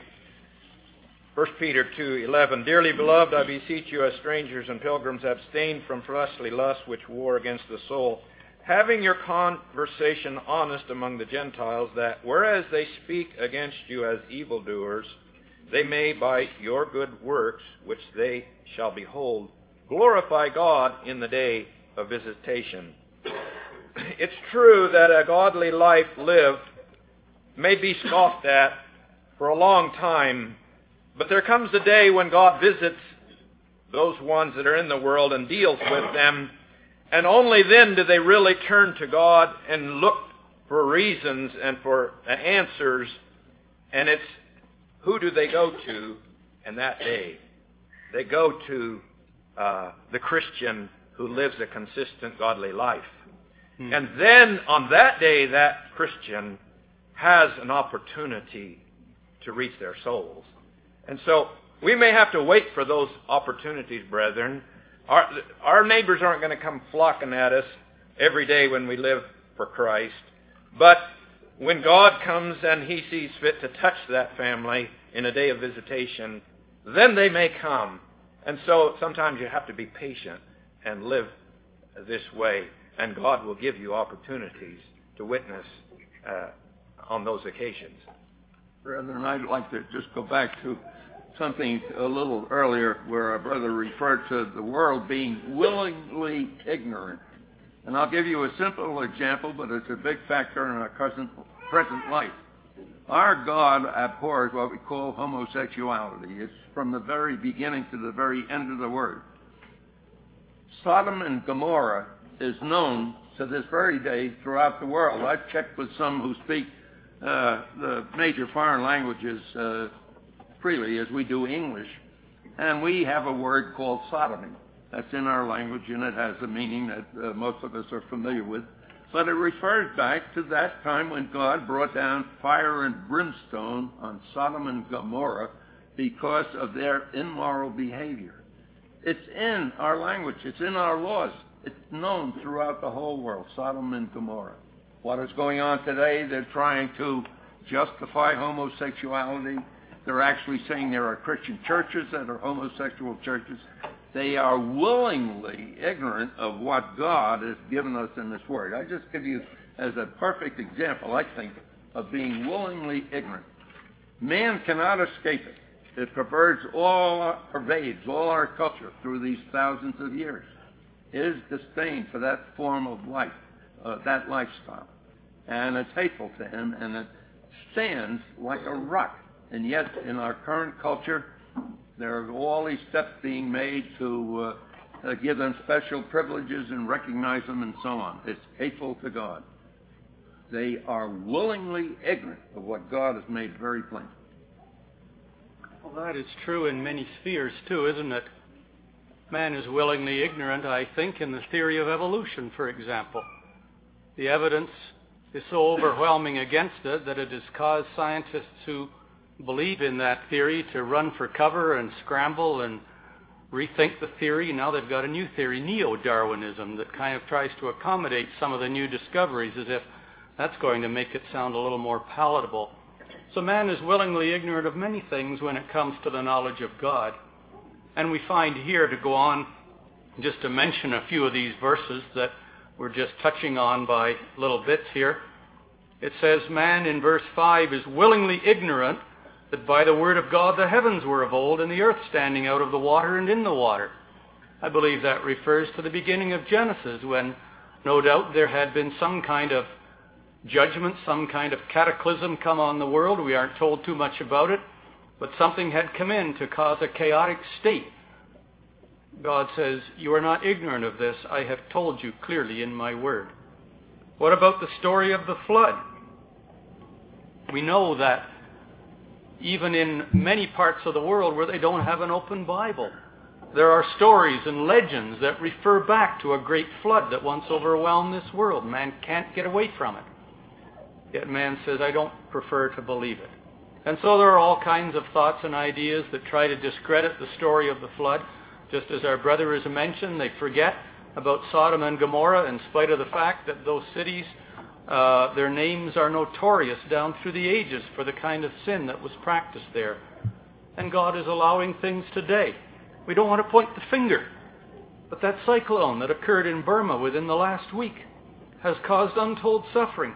First Peter two eleven. Dearly beloved, I beseech you as strangers and pilgrims, abstain from fleshly lusts which war against the soul, having your conversation honest among the Gentiles, that whereas they speak against you as evildoers, they may by your good works, which they shall behold, glorify God in the day of visitation. It's true that a godly life lived may be scoffed at for a long time, but there comes a day when God visits those ones that are in the world and deals with them, and only then do they really turn to God and look for reasons and for answers, and it's who do they go to in that day? They go to uh, the Christian who lives a consistent godly life. Hmm. And then on that day, that Christian has an opportunity to reach their souls. And so we may have to wait for those opportunities, brethren. Our, our neighbors aren't going to come flocking at us every day when we live for Christ. But when God comes and He sees fit to touch that family in a day of visitation, then they may come. And so sometimes you have to be patient and live this way, and God will give you opportunities to witness uh, on those occasions. Brethren, I'd like to just go back to something a little earlier where our brother referred to the world being willingly ignorant. And I'll give you a simple example, but it's a big factor in our present, present life. Our God abhors what we call homosexuality. It's from the very beginning to the very end of the word. Sodom and Gomorrah is known to this very day throughout the world. I've checked with some who speak uh, the major foreign languages uh, freely, as we do English, and we have a word called sodomy. That's in our language, and it has a meaning that uh, most of us are familiar with. But it refers back to that time when God brought down fire and brimstone on Sodom and Gomorrah because of their immoral behavior. It's in our language. It's in our laws. It's known throughout the whole world, Sodom and Gomorrah. What is going on today, they're trying to justify homosexuality. They're actually saying there are Christian churches that are homosexual churches. They are willingly ignorant of what God has given us in this Word. I just give you as a perfect example, I think, of being willingly ignorant. Man cannot escape it. It pervades all, pervades all our culture through these thousands of years. His disdain for that form of life, uh, that lifestyle. And it's hateful to him, and it stands like a rock. And yet, in our current culture, there are all these steps being made to uh, uh, give them special privileges and recognize them and so on. It's hateful to God. They are willingly ignorant of what God has made very plain. Well, that is true in many spheres, too, isn't it? Man is willingly ignorant, I think, in the theory of evolution, for example. The evidence is so overwhelming against it that it has caused scientists who believe in that theory to run for cover and scramble and rethink the theory. Now they've got a new theory, neo-Darwinism, that kind of tries to accommodate some of the new discoveries, as if That's going to make it sound a little more palatable. So man is willingly ignorant of many things when it comes to the knowledge of God. And we find here, to go on, just to mention a few of these verses that we're just touching on by little bits here. It says, man in verse five is willingly ignorant that by the word of God the heavens were of old, and the earth standing out of the water and in the water. I believe that refers to the beginning of Genesis, when no doubt there had been some kind of judgment, some kind of cataclysm come on the world. We aren't told too much about it, but something had come in to cause a chaotic state. God says, you are not ignorant of this. I have told you clearly in my word. What about the story of the flood? We know that even in many parts of the world where they don't have an open Bible, there are stories and legends that refer back to a great flood that once overwhelmed this world. Man can't get away from it. Yet man says, I don't prefer to believe it. And so there are all kinds of thoughts and ideas that try to discredit the story of the flood. Just as our brother has mentioned, they forget about Sodom and Gomorrah, in spite of the fact that those cities, uh, their names are notorious down through the ages for the kind of sin that was practiced there. And God is allowing things today. We don't want to point the finger, but that cyclone that occurred in Burma within the last week has caused untold suffering.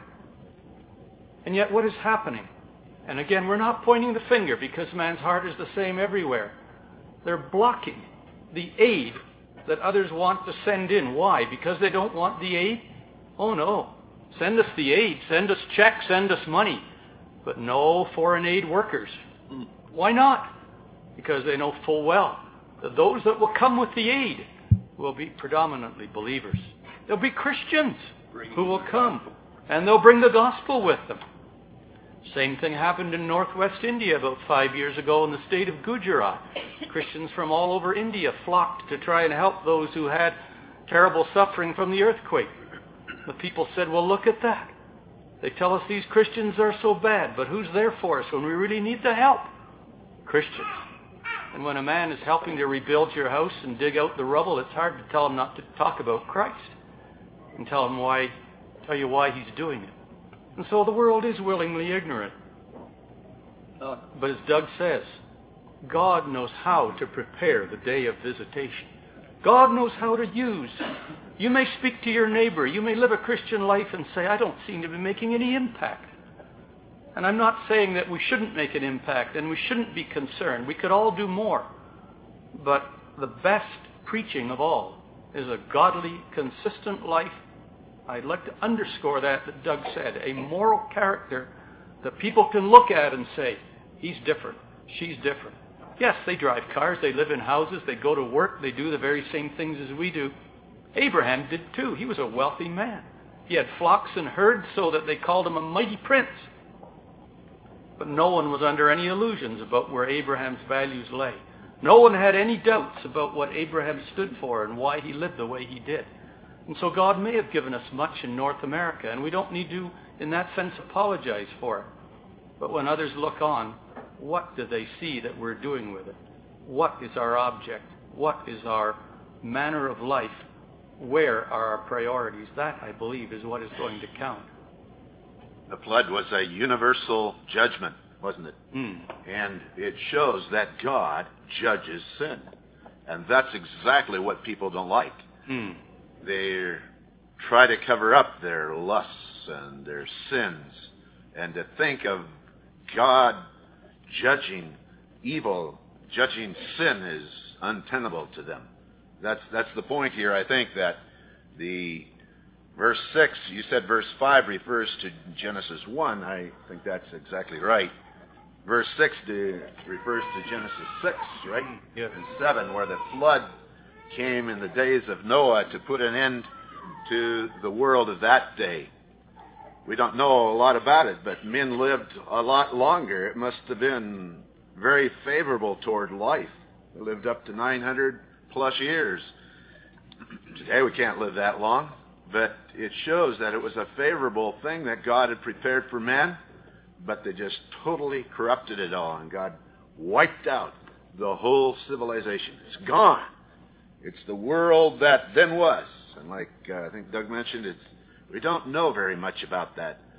And yet what is happening? And again, we're not pointing the finger, because man's heart is the same everywhere. They're blocking the aid that others want to send in. Why? Because they don't want the aid? Oh no. Send us the aid. Send us checks. Send us money. But no foreign aid workers. Why not? Because they know full well that those that will come with the aid will be predominantly believers. They'll be Christians who will come, and they'll bring the gospel with them. Same thing happened in northwest India about five years ago in the state of Gujarat. Christians from all over India flocked to try and help those who had terrible suffering from the earthquake. The people said, well, look at that. They tell us these Christians are so bad, but who's there for us when we really need the help? Christians. And when a man is helping to rebuild your house and dig out the rubble, it's hard to tell him not to talk about Christ and tell him why, tell you why he's doing it. And so the world is willingly ignorant. Uh, but as Doug says, God knows how to prepare the day of visitation. God knows how to use. You may speak to your neighbor. You may live a Christian life and say, I don't seem to be making any impact. And I'm not saying that we shouldn't make an impact and we shouldn't be concerned. We could all do more. But the best preaching of all is a godly, consistent life. I'd like to underscore that that Doug said, a moral character that people can look at and say, he's different, she's different. Yes, they drive cars, they live in houses, they go to work, they do the very same things as we do. Abraham did too. He was a wealthy man. He had flocks and herds so that they called him a mighty prince. But no one was under any illusions about where Abraham's values lay. No one had any doubts about what Abraham stood for and why he lived the way he did. And so God may have given us much in North America, and we don't need to, in that sense, apologize for it. But when others look on, what do they see that we're doing with it? What is our object? What is our manner of life? Where are our priorities? That, I believe, is what is going to count. The flood was a universal judgment, wasn't it? Mm. And it shows that God judges sin. And that's exactly what people don't like. Mm. They try to cover up their lusts and their sins. And to think of God judging evil, judging sin, is untenable to them. That's that's the point here, I think, that the verse six, you said verse five refers to Genesis one. I think that's exactly right. Verse six to, refers to Genesis six, right? Yes. And seven, where the flood came in the days of Noah to put an end to the world of that day. We don't know a lot about it, but men lived a lot longer. It must have been very favorable toward life. They lived up to nine hundred plus years. Today we can't live that long, but it shows that it was a favorable thing that God had prepared for men, but they just totally corrupted it all, and God wiped out the whole civilization. It's gone. It's the world that then was. And like uh, I think Doug mentioned, it's we don't know very much about that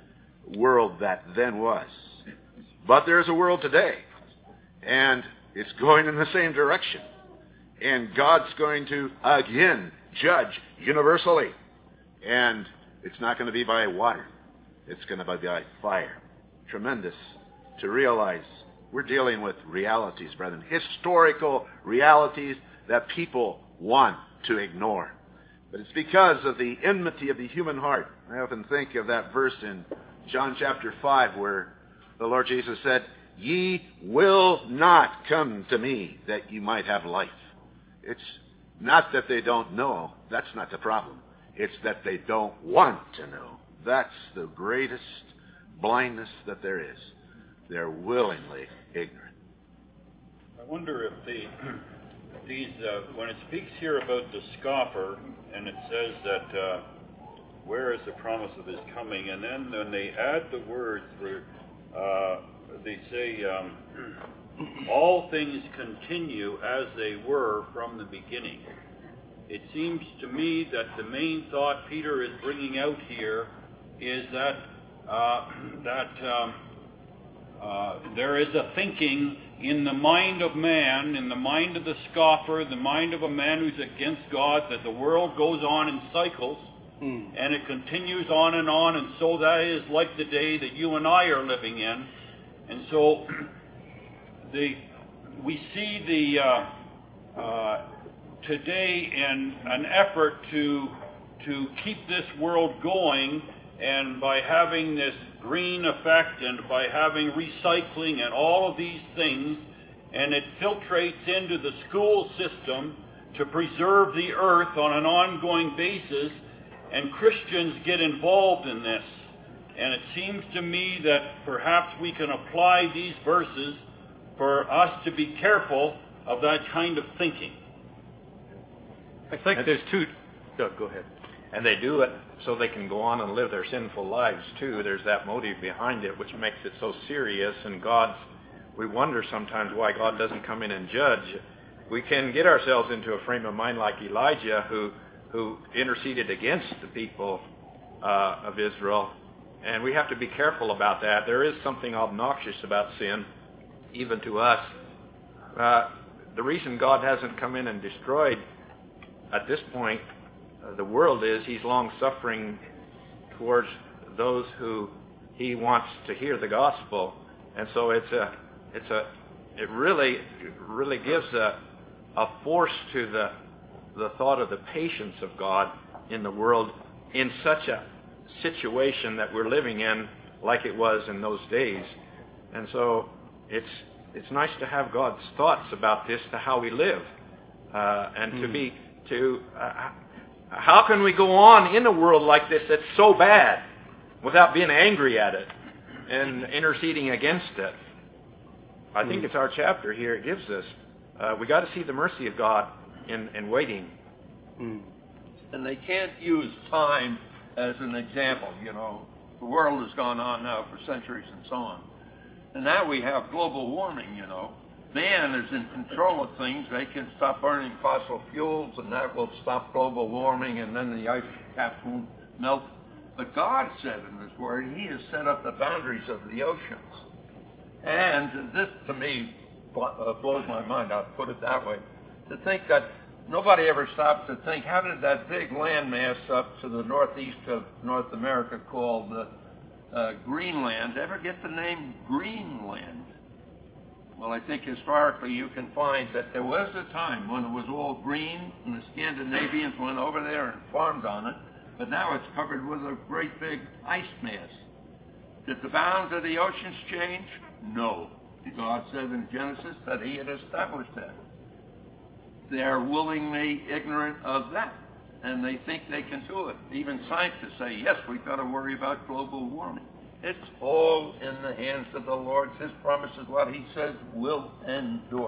world that then was. But there's a world today, and it's going in the same direction. And God's going to, again, judge universally. And it's not going to be by water. It's going to be by fire. Tremendous to realize we're dealing with realities, brethren, historical realities that people want to ignore. But it's because of the enmity of the human heart. I often think of that verse in John chapter five where the Lord Jesus said, "Ye will not come to me that you might have life." It's not that they don't know. That's not the problem. It's that they don't want to know. That's the greatest blindness that there is. They're willingly ignorant. I wonder if the these uh, when it speaks here about the scoffer, and it says that uh, where is the promise of his coming, and then when they add the words where uh, they say um, all things continue as they were from the beginning. It seems to me that the main thought Peter is bringing out here is that uh, that um, uh, there is a thinking in the mind of man, in the mind of the scoffer, the mind of a man who's against God, that the world goes on in cycles, mm. and it continues on and on, and so that is like the day that you and I are living in. And so the we see the uh, uh, today in an effort to to keep this world going, and by having this green effect and by having recycling and all of these things, and it filtrates into the school system to preserve the earth on an ongoing basis, and Christians get involved in this. And it seems to me that perhaps we can apply these verses for us to be careful of that kind of thinking. I think there's two... Doug, go ahead. And they do it so they can go on and live their sinful lives too. There's that motive behind it which makes it so serious, and God's... We wonder sometimes why God doesn't come in and judge. We can get ourselves into a frame of mind like Elijah, who who interceded against the people uh, of Israel, and we have to be careful about that. There is something obnoxious about sin, even to us. Uh, the reason God hasn't come in and destroyed at this point uh, the world is He's long-suffering towards those who He wants to hear the gospel, and so it's a, it's a, it really, really gives a, a force to the, the thought of the patience of God in the world in such a situation that we're living in, like it was in those days. And so it's it's nice to have God's thoughts about this, to how we live, uh, and mm. to be to uh, how can we go on in a world like this that's so bad without being angry at it and interceding against it? I mm. think it's our chapter here. It gives us uh, we got to see the mercy of God in, in waiting. Mm. And they can't use time as an example. You know, the world has gone on now for centuries and so on. And now we have global warming, you know. Man is in control of things. They can stop burning fossil fuels, and that will stop global warming, and then the ice cap won't melt. But God said in His Word, He has set up the boundaries of the oceans. And this, to me, blows my mind. I'll put it that way. To think that nobody ever stops to think, how did that big landmass up to the northeast of North America called uh, uh, Greenland ever get the name Greenland? Well, I think historically you can find that there was a time when it was all green and the Scandinavians went over there and farmed on it, but now it's covered with a great big ice mass. Did the bounds of the oceans change? No. God said in Genesis that He had established that. They're willingly ignorant of that, and they think they can do it. Even scientists say, yes, we've got to worry about global warming. It's all in the hands of the Lord. His promise is what He says will endure.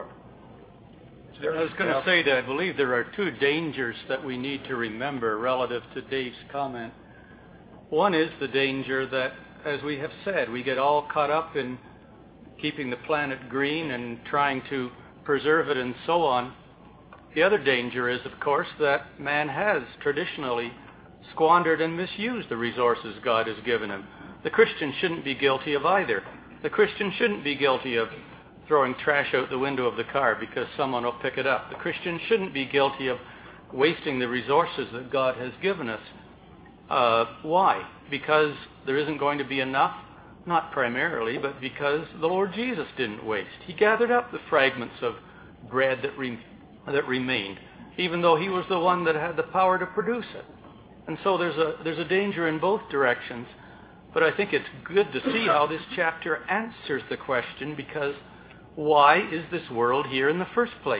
I was going to say that I believe there are two dangers that we need to remember relative to Dave's comment. One is the danger that, as we have said, we get all caught up in keeping the planet green and trying to preserve it and so on. The other danger is, of course, that man has traditionally squandered and misused the resources God has given him. the Christian shouldn't be guilty of either. The Christian shouldn't be guilty of throwing trash out the window of the car because someone will pick it up. The Christian shouldn't be guilty of wasting the resources that God has given us. Uh, why? Because there isn't going to be enough? Not primarily, but because the Lord Jesus didn't waste. He gathered up the fragments of bread that, re- that remained, even though he was the one that had the power to produce it. And so there's a, there's a danger in both directions. But I think it's good to see how this chapter answers the question, because why is this world here in the first place?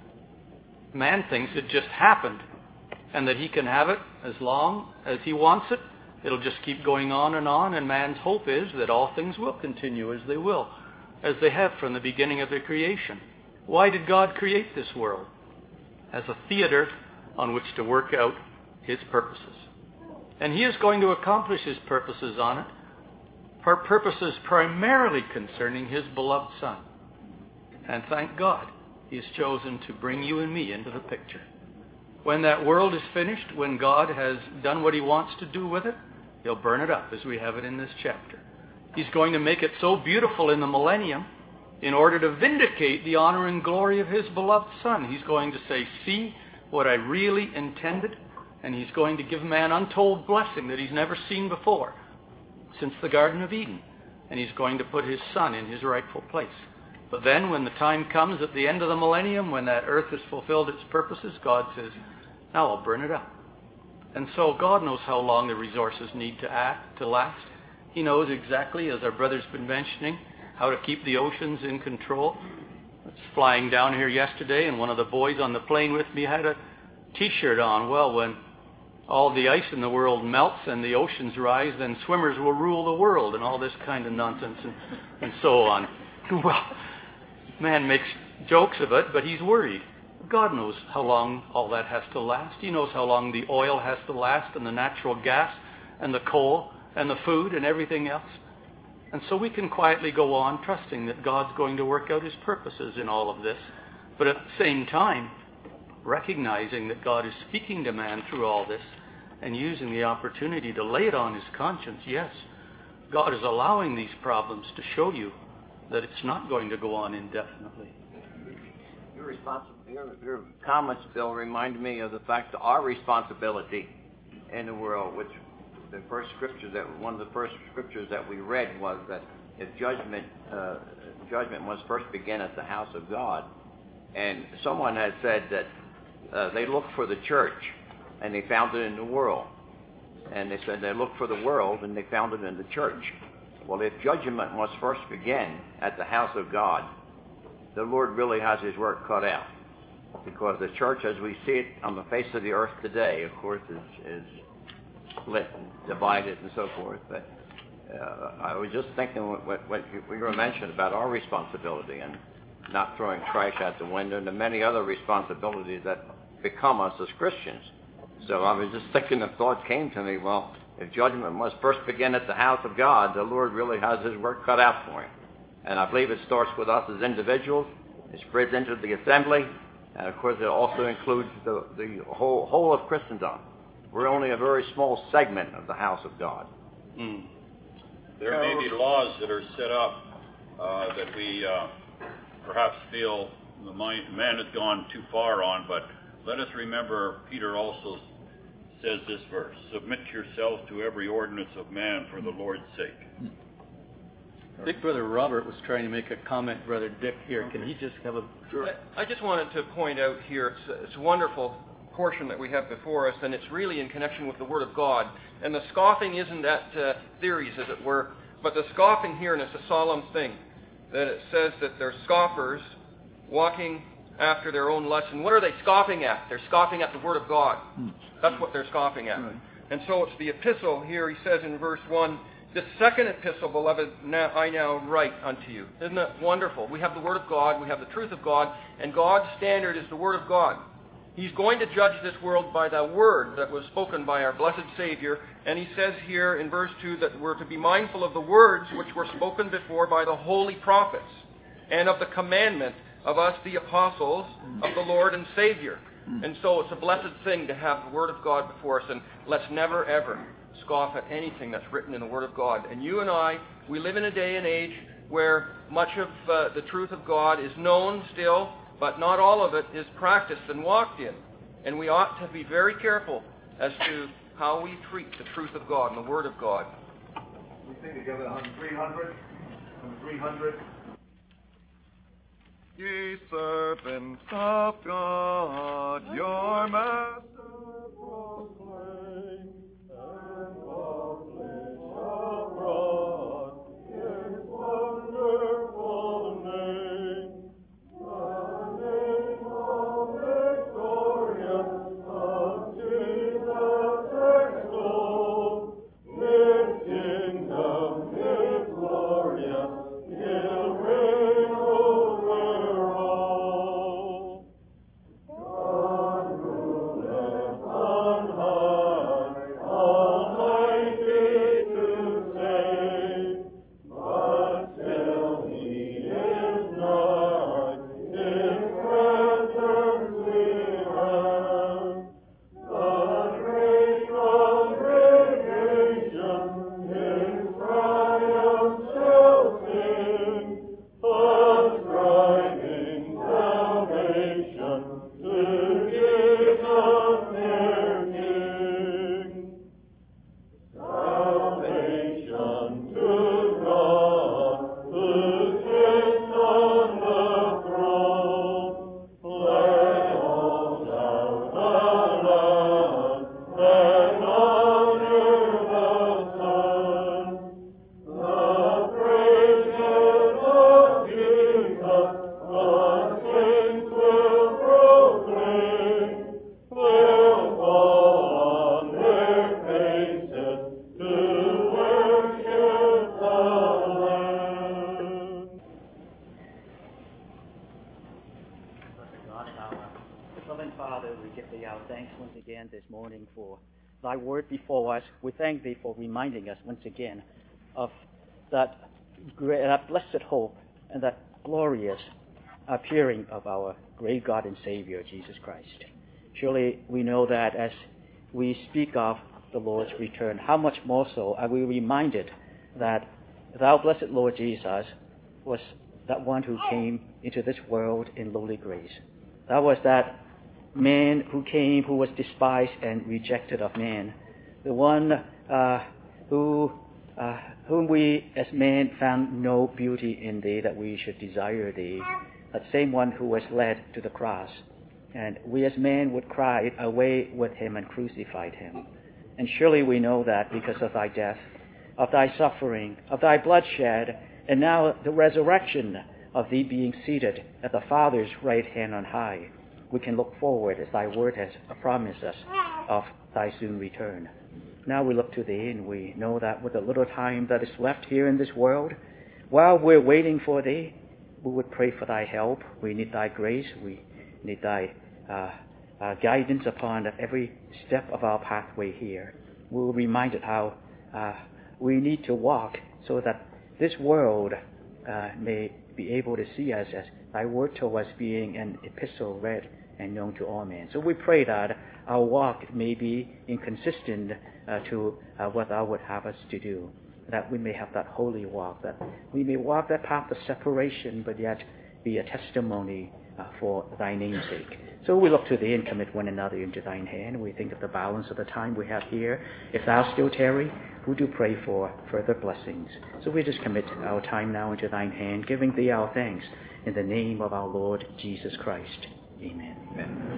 Man thinks it just happened and that he can have it as long as he wants it. It'll just keep going on and on, and man's hope is that all things will continue as they will, as they have from the beginning of their creation. Why did God create this world? As a theater on which to work out his purposes. And he is going to accomplish his purposes on it, for purposes primarily concerning his beloved Son. And thank God, he has chosen to bring you and me into the picture. When that world is finished, when God has done what he wants to do with it, he'll burn it up as we have it in this chapter. He's going to make it so beautiful in the millennium in order to vindicate the honor and glory of his beloved Son. He's going to say, see what I really intended, and he's going to give man untold blessing that he's never seen before since the Garden of Eden. And he's going to put his Son in his rightful place. But then when the time comes at the end of the millennium, when that earth has fulfilled its purposes, God says, now I'll burn it up. And so God knows how long the resources need to act, to last. He knows exactly, as our brother's been mentioning, how to keep the oceans in control. I was flying down here yesterday, and one of the boys on the plane with me had a T-shirt on. Well, when all the ice in the world melts and the oceans rise, then swimmers will rule the world, and all this kind of nonsense and, and so on. Well, man makes jokes of it, but he's worried. God knows how long all that has to last. He knows how long the oil has to last, and the natural gas, and the coal, and the food, and everything else. And so we can quietly go on, trusting that God's going to work out his purposes in all of this, but at the same time, recognizing that God is speaking to man through all this, and using the opportunity to lay it on his conscience. Yes, God is allowing these problems to show you that it's not going to go on indefinitely. Your, responsi- your, your comments, Bill, remind me of the fact that our responsibility in the world, which the first scripture that one of the first scriptures that we read was that if judgment uh, judgment must first begin at the house of God, and someone had said that uh, they looked for the church and they found it in the world, and they said they looked for the world and they found it in the church. Well, if judgment must first begin at the house of God, the Lord really has his work cut out, because the church as we see it on the face of the earth today, of course, is, is split and divided and so forth. But uh, I was just thinking what, what, what you were mentioning about our responsibility and not throwing trash out the window, and the many other responsibilities that become us as Christians. So I was just thinking, the thought came to me, well, if judgment must first begin at the house of God, the Lord really has his work cut out for him. And I believe it starts with us as individuals, it spreads into the assembly, and of course it also includes the, the whole, whole of Christendom. We're only a very small segment of the house of God. Mm. There may be laws that are set up uh, that we uh, perhaps feel the mind, man has gone too far on, but let us remember Peter also says this verse, submit yourselves to every ordinance of man for the Lord's sake. I think Brother Robert was trying to make a comment, Brother Dick, here. Can he just have a... Sure. I, I just wanted to point out here, it's a, it's a wonderful portion that we have before us, and it's really in connection with the Word of God. And the scoffing isn't at uh, theories, as it were, but the scoffing here, and it's a solemn thing, that it says that they're scoffers walking after their own lusts. And what are they scoffing at? They're scoffing at the Word of God. That's what they're scoffing at. Right. And so it's the epistle here, he says in verse one, this second epistle, beloved, now, I now write unto you. Isn't that wonderful? We have the Word of God, we have the truth of God, and God's standard is the Word of God. He's going to judge this world by the Word that was spoken by our blessed Savior, and he says here in verse two that we're to be mindful of the words which were spoken before by the holy prophets, and of the commandment of us, the apostles of the Lord and Savior. And so it's a blessed thing to have the Word of God before us, and let's never, ever scoff at anything that's written in the Word of God. And you and I, we live in a day and age where much of uh, the truth of God is known still, but not all of it is practiced and walked in. And we ought to be very careful as to how we treat the truth of God and the Word of God. We sing together on three hundred. On three hundred. Ye servants of God, your master proclaim and publish abroad his wonderful name, the name of victorious of Jesus extol, his kingdom is glorious, he'll reign over all. God ruleth on high, almighty to save, but still he is nigh, his presence we have. The great congregation his triumph shall sing, ascribing salvation to Jesus their King. Salvation to God, who sits on the throne. Let all shout aloud and honor the Son. The praises of Jesus the saints will proclaim. They'll fall on their faces to worship the Lamb. Blessed God and our loving Father, we give thee our thanks once again this morning for thy word before us. We thank thee for reminding us once again of that great, that blessed hope and that glorious appearing of our great God and Savior, Jesus Christ. Surely we know that as we speak of the Lord's return, how much more so are we reminded that thou, blessed Lord Jesus, was that one who came into this world in lowly grace. That was that man who came, who was despised and rejected of man. The one uh, who, uh, whom we as men found no beauty in thee, that we should desire thee. That same one who was led to the cross. And we as men would cry away with him and crucified him. And surely we know that because of thy death, of thy suffering, of thy bloodshed, and now the resurrection of thee being seated at the Father's right hand on high, we can look forward, as thy word has promised us, of thy soon return. Now we look to thee, and we know that with the little time that is left here in this world, while we're waiting for thee, we would pray for thy help. We need thy grace. We need thy uh, uh, guidance upon every step of our pathway here. We're reminded how uh, we need to walk so that this world uh, may be able to see us as thy word to us being an epistle read and known to all men. So we pray that our walk may be inconsistent uh, to uh, what thou would have us to do, that we may have that holy walk, that we may walk that path of separation, but yet be a testimony uh, for thy name's sake. So we look to thee and commit one another into thine hand. We think of the balance of the time we have here. If thou still tarry, we do pray for further blessings. So we just commit our time now into thine hand, giving thee our thanks in the name of our Lord Jesus Christ. Amen. Amen.